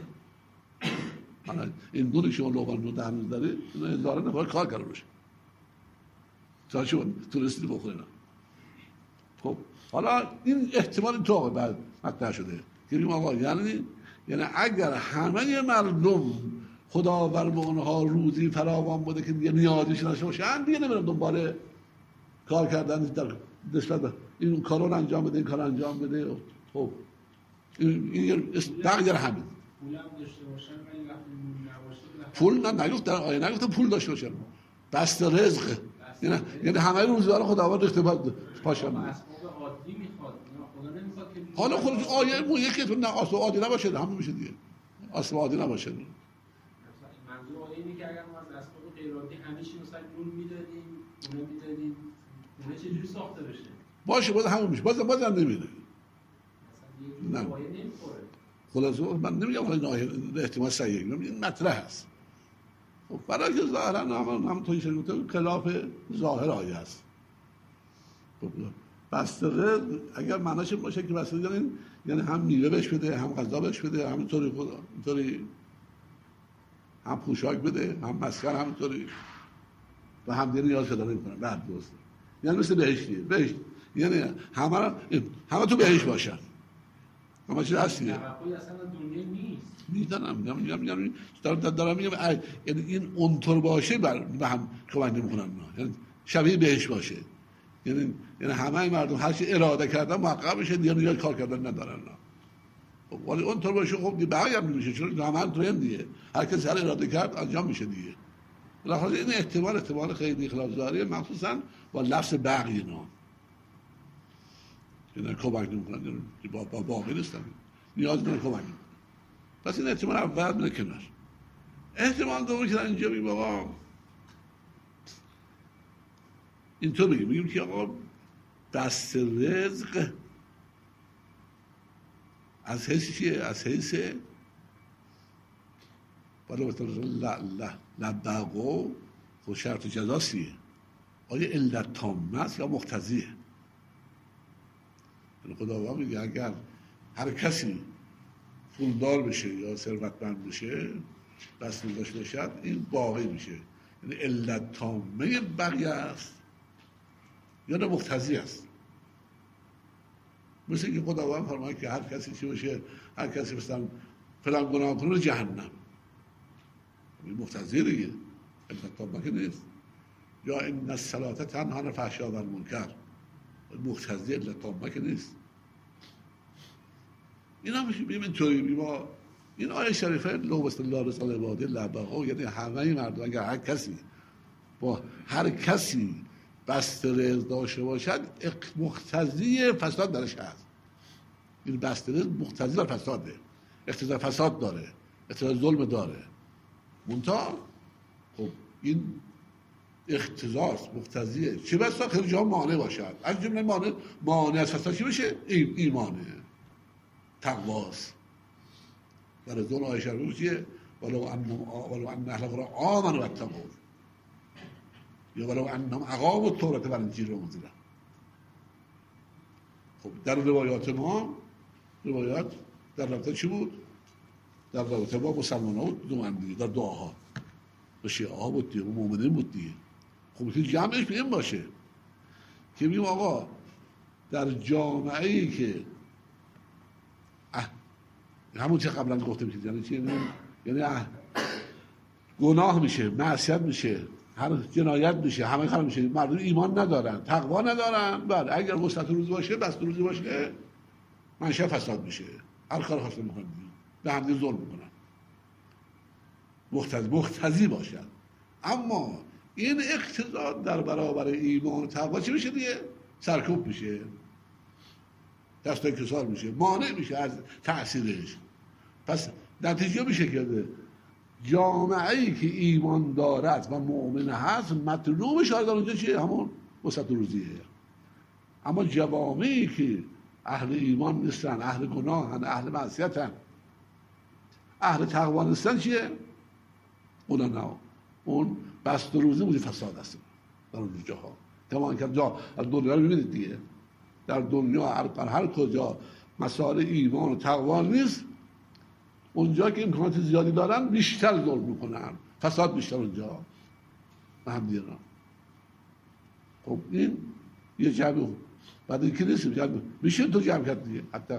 این دونی شما لقمه نان دهنوز داری، هزار نفر کار کرده باشه تا شما تونستی بخورین. خب حالا این احتمال تو بعد مطرح شده که بگیم آقا یعنی یعنی اگر همه مردم خداوند به اونها روزی فراوان بوده که دیگه نیازیش نشه باشن، دیگه نمیرن دنبال کار کردن در نسبت به این کارو انجام بده، این کارو انجام بده. خب این دقیقاً همین. پول هم داشته باشن ولی وقتی نباشه پول نه نگفت در آیه نگفت پول داشته باشن، بست رزق. یعنی یعنی همه روزگار خداوند اختبار پاشن. اسباب عادی میخواد، خدا نمیخواد که حالا خودش آیه مو یکی تو نه اسباب عادی نباشه، همون میشه دیگه. اسباب عادی نباشه. منظور آیه اینه که اگر ما از اسباب غیر عادی همه چی مثلا نون میدادیم، اون میدادیم، اون چه جوری ساخته بشه؟ باشه باز همون میشه. باز بازم نمیده. مثلا یه آیه نمیخوره. خلاصه من نمیگم این آیه احتمال صحیحه، میگم این مطرح است. خب برای که ظاهرا هم هم توی شروط خلاف ظاهر آیه است. خب بسته رزق اگر معناش باشه که بسته یعنی یعنی هم میوه بهش بده، هم غذا بهش بده، همینطوری خدا اینطوری هم پوشاک بده، هم مسکن همینطوری و هم دیگه نیاز پیدا نمی‌کنه. بعد درست یعنی مثل بهشتیه. بهشت یعنی همه همه تو بهشت باشن. همه چیز هستیه. توقعی اصلا دنیا نیست. میدونم میگم میگم میگم دارم دارم میگم یعنی این اونطور باشه بر به هم کمک نمی‌کنن. یعنی شبیه بهش باشه. یعنی یعنی همه مردم هر چی اراده کردن محقق بشه، دیگه نیاز کار کردن ندارن. خب ولی اونطور باشه خب دیگه بقیه هم نمیشه، چون عمل ترند دیگه. هر کسی هر اراده کرد انجام میشه دیگه. بالاخره این احتمال احتمال خیلی خلاف ظاهریه، مخصوصا با لفظ بقیه اینا. یعنی کمک نمی‌کنن، یعنی با با باقی نیستن. نیاز نداره کمک نمی‌کنن. پس این احتمال اول میره کنار. احتمال دومی که اینجا میگم آقا اینطور میگیم میگیم که آقا بست رزق از حیث چیه؟ از حیث بالا مثلا لبقو خود شرط جزاسیه. آیا علت تامه است یا مقتضیه؟ خداوند میگه اگر هر کسی پولدار بشه یا ثروتمند بشه، بس داشته باشد، این باقی میشه. یعنی علت تامه بقیه است یا نه مقتضی است. مثل که خداوند فرماید که هر کسی چی باشه، هر کسی مثلا فلان گناه کنه جهنم. این مقتضی دیگه، علت تامه که نیست. یا این الصلاة تنهی عن الفحشاء و المنکر، مقتضی علت تامه که نیست. این هم بیم اینطوری ما این آیه شریفه لو بسم الله رسال عباده لبقا، یعنی همه مردم اگر هر کسی با هر کسی بسته رزق داشته باشد مقتضی فساد درش هست. این بسته رزق مقتضی در فساده، اقتضای فساد داره، اقتضای ظلم داره. منتها خب این اقتضاست، مقتضیه، چه بسا خیلی جا مانع باشد. از جمله مانع مانع از فساد چی بشه؟ ای ایمانه، تقواست. برای ظلم آیه شریفه چیه؟ ولو انهم ولو ان اهل القرى آمنوا واتقوا، یا ولو انهم اقاموا التوراة والانجیل وانزل. خب در روایات ما روایات در رابطه چی بود؟ در رابطه با مسلمان ها بود، دو دیگه در دعاها و شیعه ها بود دیگه و مؤمنین بود دیگه. خب که جمعش به این باشه که بگیم آقا در جامعه ای که اه همون چه قبلا گفتم که یعنی چی؟ یعنی گناه میشه، معصیت میشه، هر جنایت میشه، همه کار میشه، مردم ایمان ندارن، تقوا ندارن، بعد اگر وسط روز باشه، بس روزی باشه، منشأ فساد میشه، هر کار خاص میکنن، به هم دیگه ظلم میکنن. مقتضی مقتضی باشد. اما این اقتضا در برابر ایمان و تقوا چی میشه دیگه؟ سرکوب میشه، دست انکسار میشه، مانع میشه از تأثیرش. پس نتیجه میشه که جامعه ای که ایمان دارد و مؤمن هست مطلوبش در اونجا چیه؟ همون وسط روزیه. اما جوامعی که اهل ایمان نیستن، اهل گناهن، اهل معصیتن، اهل تقوا نیستن چیه؟ اونا نه، اون بست روزی بودی فساد هست در اون جاها. تمام که جا از دنیا رو ببینید دیگه، در دنیا هر هر کجا مسائل ایمان و تقوا نیست، اونجا که امکانات زیادی دارن بیشتر ظلم میکنن، فساد بیشتر اونجا به هم دیرن. خب این یه جمع بعد اینکه نیست جمع میشه تو جمع کرد دیگه. حتی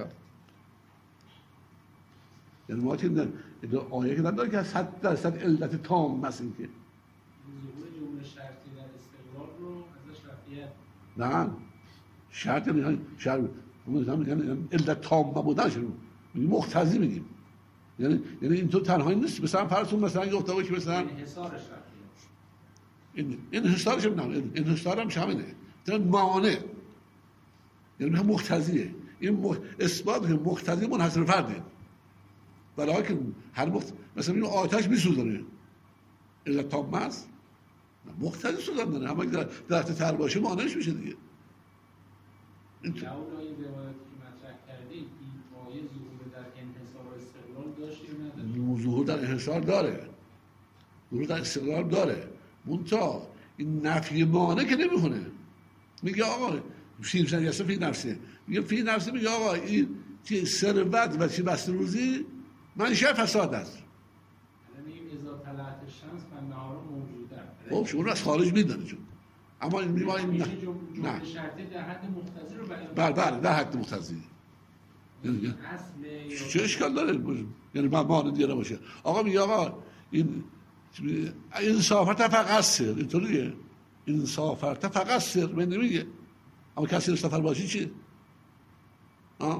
یعنی ما که آیه که نداره که صد درصد علت تام مثل این که ظهور جمله شرطی در استقلال رو ازش رفعیت نه شرط میگن شرط میگن علت تام بودنش رو میگیم مقتضی میگیم. یعنی یعنی این تو تنهایی نیست. مثلا فرض کن مثلا گفته باشه مثلا انحصارش رفعیت، این انحصارش هم نه، انحصار هم همینه، این مانع، یعنی هم مقتضیه. این مخ... اثبات که مقتضی منحصر فرده، ولیکن هر مخت... مثلا این آتش میسوزونه علت تام است، مقتضی سوزاندنه، اما اگه درخت تر باشه مانعش میشه دیگه. این که اون این روایتی که مطرح کردید این آیه ظهور در انحصار و استقلال داشت یا نداشت؟ ظهور در انحصار داره، ظهور در استقلال داره، منتها این نفی مانع که نمیکنه. میگه آقا فی نفسه فی نفسه، میگه فی نفسه، میگه آقا این چی ثروت و چی بسته روزی منشأ فساد است. یعنی میگیم اذا طلعت الشمس فالنهار موجوده. خب شما از خارج میدونه چون اما این میگه این نه جمله شرطی در حد مقتضی رو بیان. بله بله در حد مقتضی. یعنی اصل چه اشکال داره؟ یعنی ما مانع دیگه باشه. آقا میگه آقا این انصافت فقصر، اینطوریه، انصافت فقصر من نمیگه، اما کسی انصاف باشی چیه؟ ها؟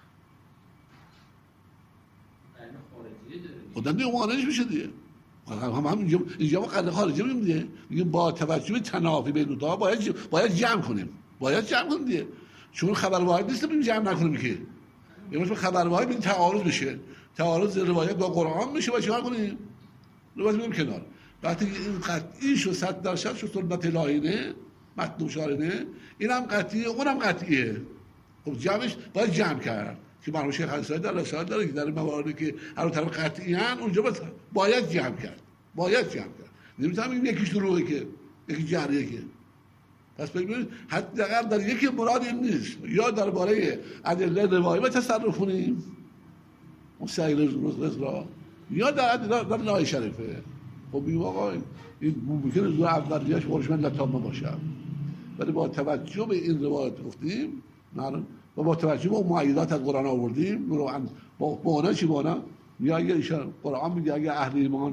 خودم دیگه مانعش میشه دیگه. هم هم اینجا اینجا ما قرن خارجی میگیم دیگه، میگیم با توجه به تنافی بین دو تا باید باید جمع کنیم، باید جمع کنیم دیگه، چون خبر واحد نیست ببین جمع نکنیم که یعنی مثلا خبر واحد ببین تعارض بشه، تعارض روایت با قرآن میشه، باید چیکار کنیم؟ روایت میگیم کنار. وقتی این قطعی شو صد درصد شو سنت الهینه متن شارینه، اینم قطعیه اونم قطعیه. خب جمعش باید جمع کرد که مرحوم شیخ انصاری در رساله داره که در مواردی که هر طرف قطعی ان اونجا باید جمع کرد، باید جمع کرد. نمیتونم این یکیش دروغه که یکی جریه که پس ببینید حداقل در یکی مراد این نیست، یا درباره ادله روایی تصرف کنیم اون سعی رضا، یا در در در آیه شریفه. خب این آقا این ممکنه زور اولیه‌اش خودشون لطامه باشه، ولی با توجه به این روایت گفتیم معلوم و با توجه به مؤیدات از قرآن آوردیم، با با چی بانا یا اگه ایشان قرآن میگه اگه اهل ایمان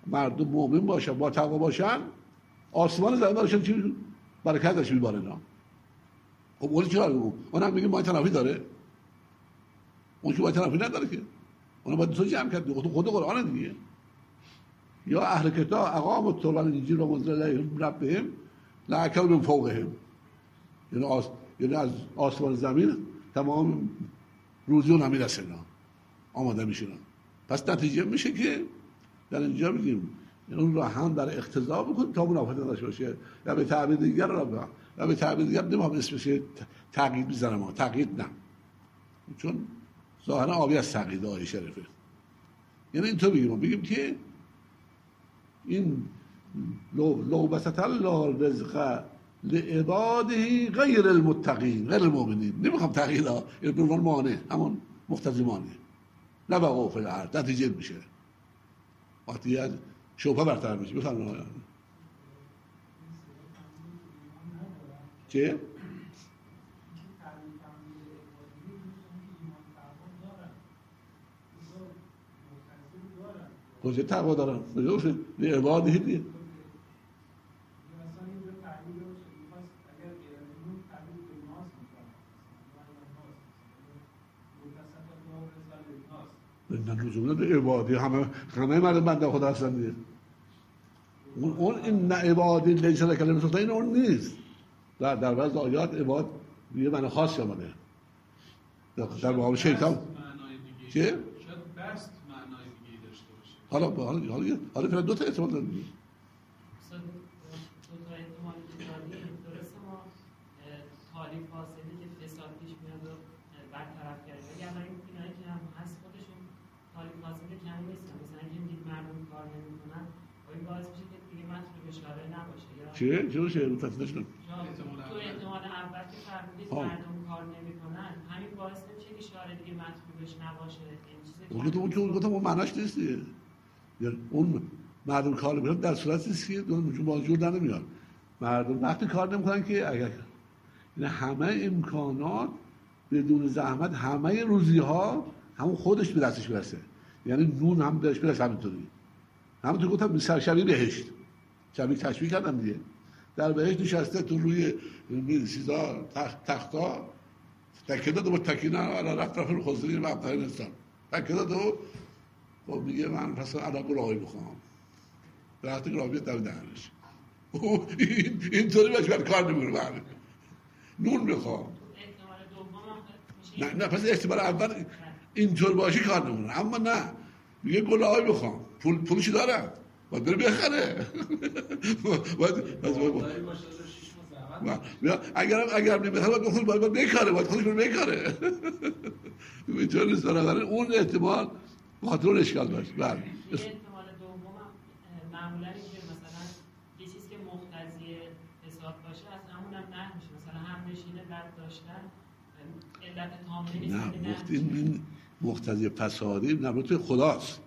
مردم مؤمن باشن، با تقوا باشن، آسمان زمین باشن چی برکت داشت میباره اینا. خب اون چرا اون اونم میگه ما تنافی داره؟ اون که با تنافی نداره که. اون باید تو جمع کرد خود خود قرآن دیگه. یا اهل کتاب اقاموا التوراة والانجیل و منزل الیهم ربهم لأکلوا من فوقهم. یعنی آس... یعنی از آسمان زمین تمام روزی اونم میرسه اینا، آماده میشه. پس نتیجه میشه که در اینجا میگیم اون را هم در اقتضا بکن تا منافات نداشته باشه، یا به تعبیر دیگر را بگم، یا به تعبیر دیگر نمیخوام اسمش تقیید بزنم، ها تقیید نه، چون ظاهرا آبی از تقیید آیه شریفه. یعنی اینطور بگیم بگیم که این لو, لو بسط الله رزق لعباده غیر المتقین غیر المؤمنین، نمیخوام تقیید ها، یعنی برمان مانع، همون مقتضی مانع، نه بقا فی الارض، نتیجه میشه وقتی از شبهه برطرف میشه. بفرمایید چه؟ کجا تقوا دارن؟ کجا به عباده دیگه؟ نه لزوما به عباده همه همه مردم بنده خدا هستن دیگه. اون اون این نه عباده لیس لک الا ما این اون نیست. در در بعض آیات عباد یه معنی خاصی آمده. در در مقابل شیطان چه؟ شاید بست معنای دیگه داشته باشه. حالا حالا حالا حالا فقط دو تا احتمال داره. چه؟ چه روشه؟ رو تصدیش نم؟ تو احتمال اول که فرمودید مردم کار نمی کنن، همین باعث نمیشه اشاره دیگه مطلوبش نباشه. اون که اون که اون گفتم اون معناش نیست دیگه. یعنی اون مردم کار نمی کنن در صورتی است که چون باجور در نمیاد. مردم وقتی کار نمی کنن که اگر یعنی همه امکانات بدون زحمت همه روزی ها همون خودش به دستش برسه. یعنی نون هم بهش برسه همینطوری. همونطور گفتم مثل شبیه بهشت. شبیه تشبیه کردم دیگه. در بهشت نشسته تو روی چیزا تختا تکیه داده با تکیه نه رفت رفت خودزنی و ابتهای نستان تکیه داده و خب میگه من پس علاق راهی بخوام به وقتی که راهی در دهنش اینطوری باشه باید کار نمیکنه برمه نون میخوام نه نه پس احتمال اول اینطور باشی کار نمیکنه، اما نه میگه گلابی بخوام پول پولشی دارم باید بره بخره باید اگر اگر نمیخره باید خودش باید بکاره باید خودش باید بکاره اینطور نیست. بنابراین اون احتمال خاطر اون اشکال داشت. بله احتمال دوم معمولا اینکه مثلا یه چیزی که مقتضی حساب باشه از همون هم نه میشه، مثلا هم نشینه بد داشتن علت تامه نیست. نه این مقتضی فسادی نبود خداست.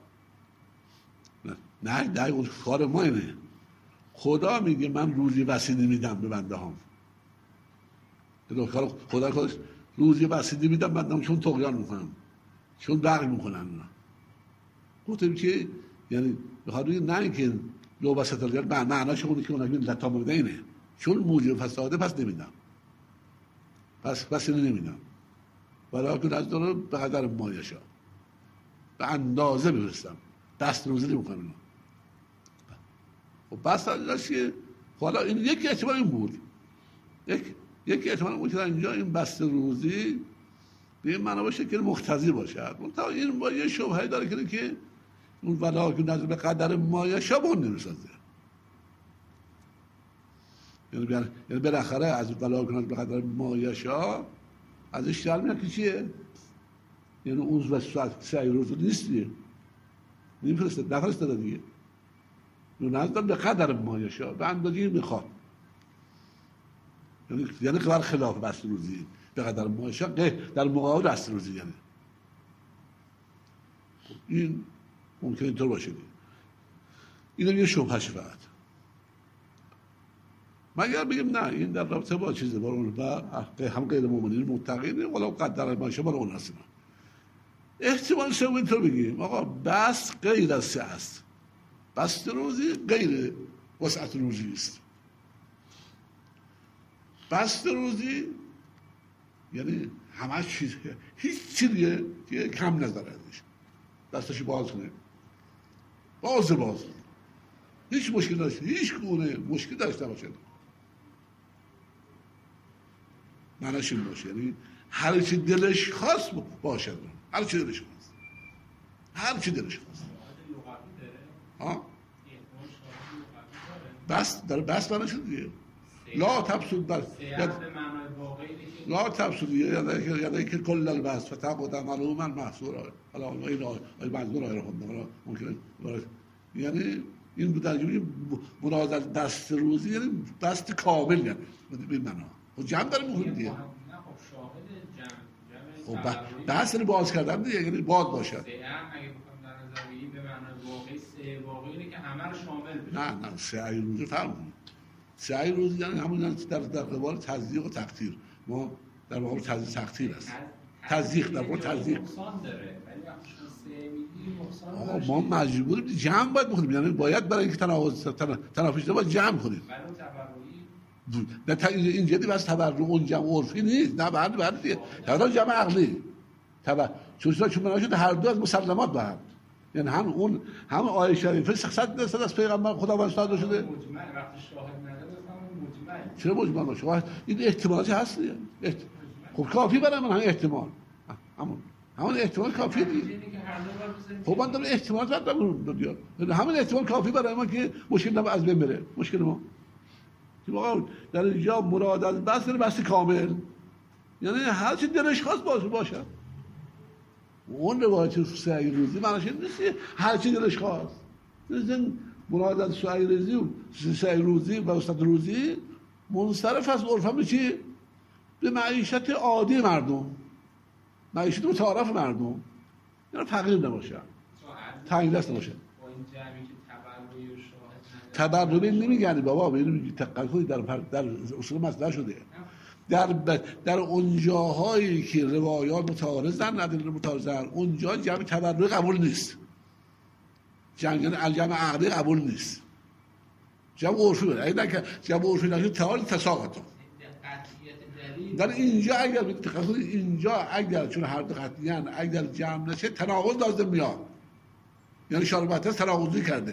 نه نه اون کار ما اینه. خدا میگه من روزی وسیله میدم به بنده هام. خدا خودش روزی وسیله میدم بنده هام چون طغیان میکنم چون بغی میکنن. گفتم که یعنی بخاطر نه اینکه لو بسط الله معناش اونه که اون لطا بوده اینه چون موجب فساده پس نمیدم پس وسیله نمیدم ولی که از داره به قدر مایشا به اندازه بفرستم دست روزی نمیکنم. خب بس داشت که حالا این یکی احتمال این بود یک یکی احتمال بود که در اینجا این بست روزی به این معنا باشه که مقتضی باشد. منتها این با یه شبهه داره که که اون ولا که نظر به قدر مایشا به اون نمیسازه. یعنی بیان یعنی بالاخره از ولا که نظر به قدر مایشا ازش در میاد که چیه؟ یعنی اون و سعی روز نیست دیگه نمیفرسته نفرسته دیگه نظر به قدر مایشا به اندازه میخواد یعنی یعنی بر خلاف بست روزی به قدر مایشا در مقابل بست روزی یعنی این ممکن اینطور باشه دیگه. این هم یه شبهه فقط مگر بگیم نه این در رابطه با چیزه با اون و هم غیر مؤمنین متقین ولی قدر مایشا بالا اون هستن. احتمال سوم اینطور بگیم آقا بس غیر از سه است بسط روزی غیر وسعت روزی است. بسط روزی یعنی همه چیز، هیچ چیزیه که کم نذاردش، دستش باز کنه، باز باز هیچ مشکل داشته، هیچ گونه مشکل داشته باشه. معنیش این باشه، یعنی هر چی دلش خواست باشد، هر چی دلش خواست، هر چی دلش خواست. ها؟ بس داره بس معنیش دیگه. لا تبسود بس لا تبسود یعنی که کل البس فتبود معلوما محصورا. حالا این آیه منظور آیه رو خوندم، ممکنه یعنی این در جمله مراد از دست روزی یعنی دست کامل، یعنی به معنا و جمع داره میخونیم دیگه. خب دست رو باز کردن دیگه، یعنی باز باشد. نه نه سعی روزی فرق کنید. سعی روزی یعنی همون در در قبال تصدیق و تقدیر. ما در واقع تصدیق تقدیر است. تصدیق در واقع تصدیق. آقا ما مجبوریم جمع باید بخونیم، یعنی باید برای اینکه تناقض تنافی شده باید جمع کنیم. نه تا این جدی بس تبرع اون جمع عرفی نیست، نه بعد بعد دیگه تبرع جمع عقلی. تبرع چون چون بنا شده هر دو از مسلمات با هم، یعنی هم اون هم آیه شریفه صد درصد از پیغمبر خداوند صادر شده. مجمع وقتی شاهد نداره مجمع. چرا مجمع باشه؟ این احتمالاتی هست دیگه. احت... خب کافی برای من همین احتمال. همون همون احتمال کافیه دیگه. خب من دارم احتمالات دارم دادم. همین احتمال کافی برای ما که مشکل نم از بین بره. مشکل ما که واقعا در اینجا مراد از بس بس کامل، یعنی هر چی دلش خواست باشه باشه. اون روایت سعی روزی معنیش نیست هر چی دلش خواست. مثلا مراد از سعی روزی و سعی روزی و وسط روزی منصرف از عرفا به چی؟ به معیشت عادی مردم، معیشت متعارف مردم، یعنی فقیر نباشه، تنگ دست نباشه. تبرع نمیگن بابا، ببین تقلقی در در اصول مصدر شده. در در اون جاهایی که روایات متعارضن، ندیل متعارضن، اونجا جمع تبرع قبول نیست. جمع الجمع عقلی قبول نیست. جمع عرفی بود. اگه که جمع عرفی نشه تعال تساقط. در اینجا اگر تقلق اینجا اگر چون هر دو قطعیان اگر جمع نشه تناقض لازم میاد. یعنی شاربته تناقضی کرده.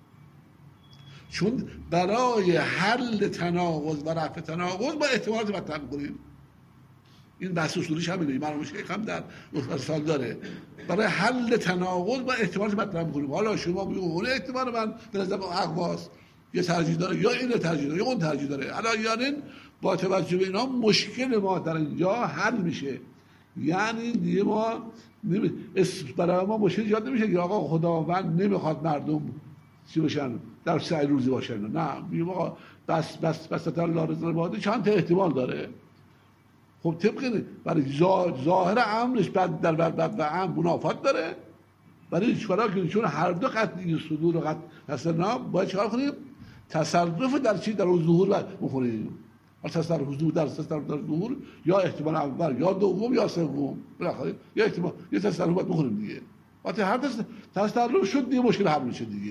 چون برای حل تناقض و رفع تناقض با احتمالات مطرح می‌کنیم. این بحث اصولیش همینه، مرحوم شیخ هم در اصول داره. برای حل تناقض با احتمالات مطرح می‌کنیم. حالا شما میگید اون احتمال من به نظر اقواس یه ترجیح داره یا این ترجیح داره یا اون ترجیح داره. الان یعنی با توجه به اینا مشکل ما در اینجا حل میشه. یعنی دیگه ما برای ما مشکل ایجاد نمیشه که آقا خداوند نمیخواد مردم چی باشن در سعی روزی باشن. نه میگم آقا بس بس بس تا الله رضا باده چند تا احتمال داره. خب طبق برای ظاهر امرش بعد در بعد و ام منافات داره. برای چیکار کنیم؟ چون هر دو قطعی صدور و قطع اصلا باید چیکار کنیم؟ تصرف در چی در ظهور بکنیم. تصرف حضور در تصرف در ظهور یا احتمال اول یا دوم یا سوم، بالاخره یا احتمال یه تصرف باید بکنیم دیگه. وقتی هر تصرف شد دیگه مشکل حل میشه دیگه.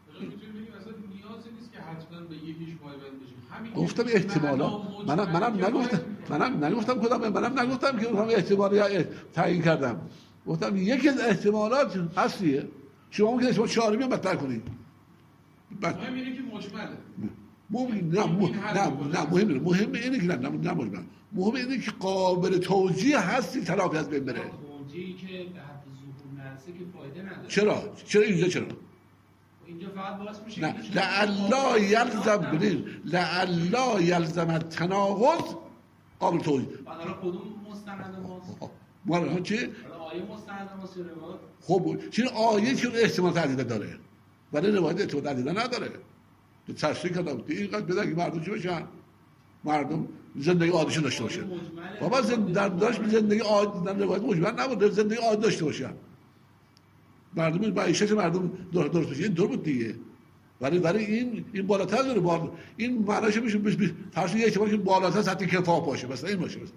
گفتم احتمالا منم منم نگفتم منم نگفتم کدام منم نگفتم که اونم احتمال یا تعیین کردم. گفتم یکی از احتمالات هستیه. شما ممکنه احتمال چهارمی هم مطرح کنید. مهم اینه که مجمله. مهم نه نه نه مهم اینه مهم اینه که نه نه مجمل. مهم اینه که قابل توجیه هستی تلافی از بین بره. توجیهی که به حد ظهور نرسه که فایده نداره. چرا؟ چرا اینجا چرا؟ اینجا فقط باعث میشه نه لعلا یلزم ببین لعلا یلزم التناقض قابل توجیه. حالا کدوم مستند ماست؟ ما چی؟ آیه مستند ماست روایت؟ خب چون آیه چون احتمال تعدیل داره ولی روایت احتمال تعدیل نداره. تو تشریح کردم که اینقدر بده که مردم چی بشن؟ مردم زندگی عادیشون داشته باشن. بابا در داشت زندگی عادی در روایت مجمل نبود، زندگی عادی داشته باشن. مردم معیشت مردم درست درست بشه. این دور بود دیگه. ولی ولی این این بالاتر داره بالا. این معناش میشه میشه فرض یه احتمال که بالاتر سطح کفاف باشه مثلا این باشه مثلا.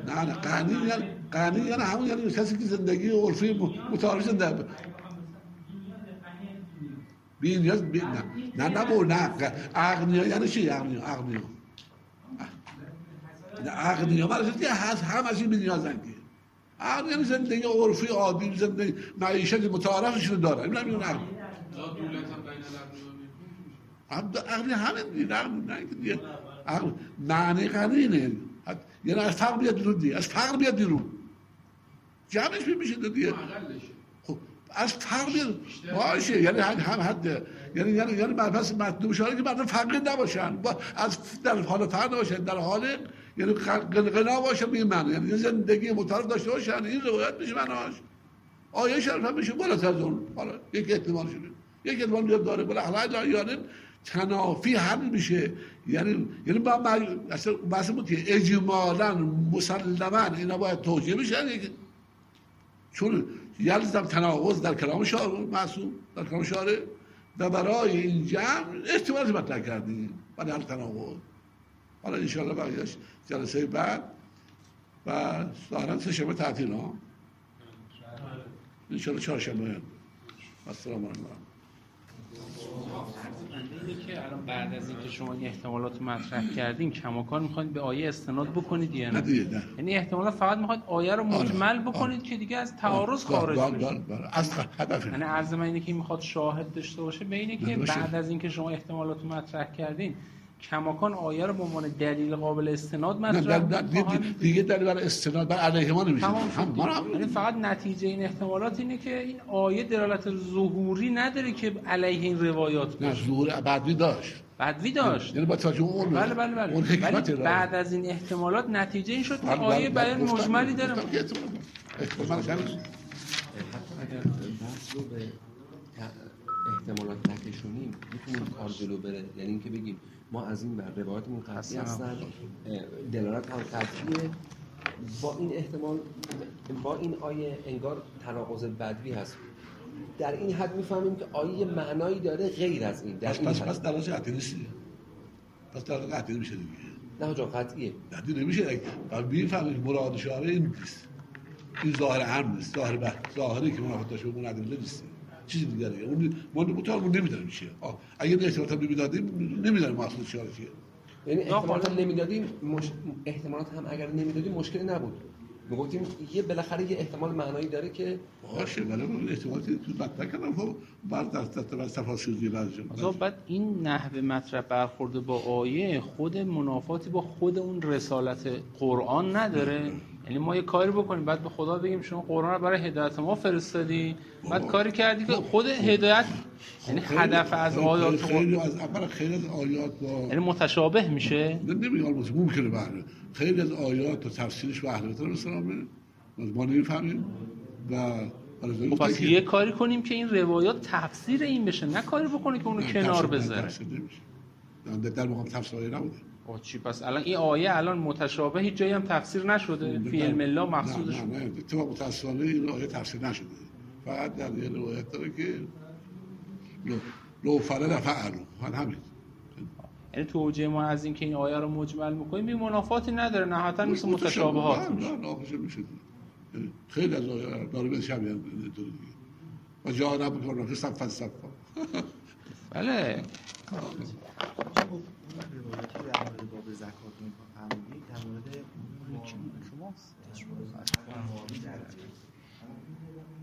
نه نه غنی یعنی غنی یعنی همون یعنی کسی که زندگی عرفی متعارف زنده بی نیاز بی نه نه نه نه اغنیا یعنی چی اغنیا اغنیا اغنیا برای که هست همش بی نیازن که اغنیا یعنی زندگی عرفی عادی زندگی معیشت متعارفش رو داره این نمیدونم اغنیا هم اغنیا همین دیگه نه دیگه معنی غنی نه یعنی از فقر بیاد بیرون دیگه از فقر بیاد بیرون جمعش میشه دیگه خب از فقر بیاد باشه یعنی هم حد یعنی یعنی یعنی پس مطلوب شده که مردم فقیر نباشن با از در حال فقر نباشن در حال یعنی غنا باشه به این معنی یعنی زندگی متعارف داشته باشن این روایت میشه معناش آیه شریفه میشه بالاتر از اون حالا یک احتمال شده یک احتمال میاد داره بالا حالا یعنی تنافی حل میشه یعنی یعنی با اصلا بحث بود که اجمالاً مسلماً اینا باید توجیه بشن چون یلزم تناقض در کلام شاعر معصوم در کلام شاعر و برای این جمع احتمالاً مطرح کردیم برای هر تناقض حالا ان شاء الله بقیه‌اش جلسه بعد و ظاهراً سه شنبه تعطیل ها ان شاء الله چهارشنبه السلام علیکم اینه که الان بعد از اینکه شما این احتمالات مطرح کردین کماکان میخواید به آیه استناد بکنید یا نه؟ نه یعنی احتمالا فقط میخواید آیه رو مجمل بکنید که دیگه از تعارض خارج بشه. از هدف یعنی عرض من اینه که میخواد شاهد داشته باشه به اینه که بعد از اینکه شما احتمالات مطرح کردین کماکان آیه رو به عنوان دلیل قابل استناد مطرح کنید دیگه دلیل برای استناد بر علیه ما نمیشه یعنی فقط نتیجه این احتمالات اینه که این آیه دلالت ظهوری نداره که علیه این روایات باشه نه ظهور بدوی داشت بدوی داشت یعنی با توجه اون بله بله بله اون حکمت ولی بعد از این احتمالات نتیجه این شد که آیه بیان مجملی داره احتمال اگر بحث رو به احتمالات نکشونیم میتونیم کار جلو بره یعنی اینکه بگیم ما از این بر روایاتمون قطعی هستن دلالت هم قطعیه با این احتمال با این آیه انگار تناقض بدوی هست در این حد میفهمیم که آیه معنایی داره غیر از این در پس این پس حد پس دراجه قطعی نیستی پس دراجه قطعی نمیشه دیگه نه جا قطعیه قطعی نمیشه و میفهمیم مراد شعاره این نیست این ظاهر عام نیست ظاهر به ظاهری که منافات داشته اون نداره نیست چیزی دیگه دیگه اون ما مطالبه نمیدونیم چیه اگه احتمالات نمیدادیم نمیدونیم مقصود شعار چیه یعنی احتمالات هم نمیدادیم مش... احتمالات هم اگر نمیدادیم مشکلی نبود میگفتیم یه بالاخره یه احتمال معنایی داره که باشه ولی اون احتمالاتی تو مطرح کردم خب بعد در در تفاصیل بعد بعد این نحوه مطرح برخورد با آیه خود منافاتی با خود اون رسالت قرآن نداره یعنی ما یه کاری بکنیم بعد به خدا بگیم شما قرآن رو برای هدایت ما فرستادی بعد کاری کردی که خود هدایت یعنی هدف از آیات خیلی از اول خیلی از آیات با یعنی متشابه میشه نمیگم ممکنه بله خیلی از آیات و تفسیرش به اهل بیت السلام ما نمیفهمیم و خب پس یه کاری کنیم که این روایات تفسیر این بشه نه کاری بکنه که اونو کنار بذاره در در مقام تفسیر نبوده آه چی پس الان این آیه الان متشابه هیچ جایی هم تفسیر نشده فی علم الله مقصودش نه نه نه تو متأسفانه این آیه تفسیر نشده فقط در یه روایت داره که لو فعل فعلوا همین یعنی توجیه ما از اینکه این آیه رو مجمل می‌کنیم بی منافاتی نداره نهایتاً مثل متشابهات نه نه میشه خیلی از آیه داره به شبیه دیگه و جا رب کنه که صف صف بله روایتی در مورد باب زکات می‌فرمایید در مورد شماست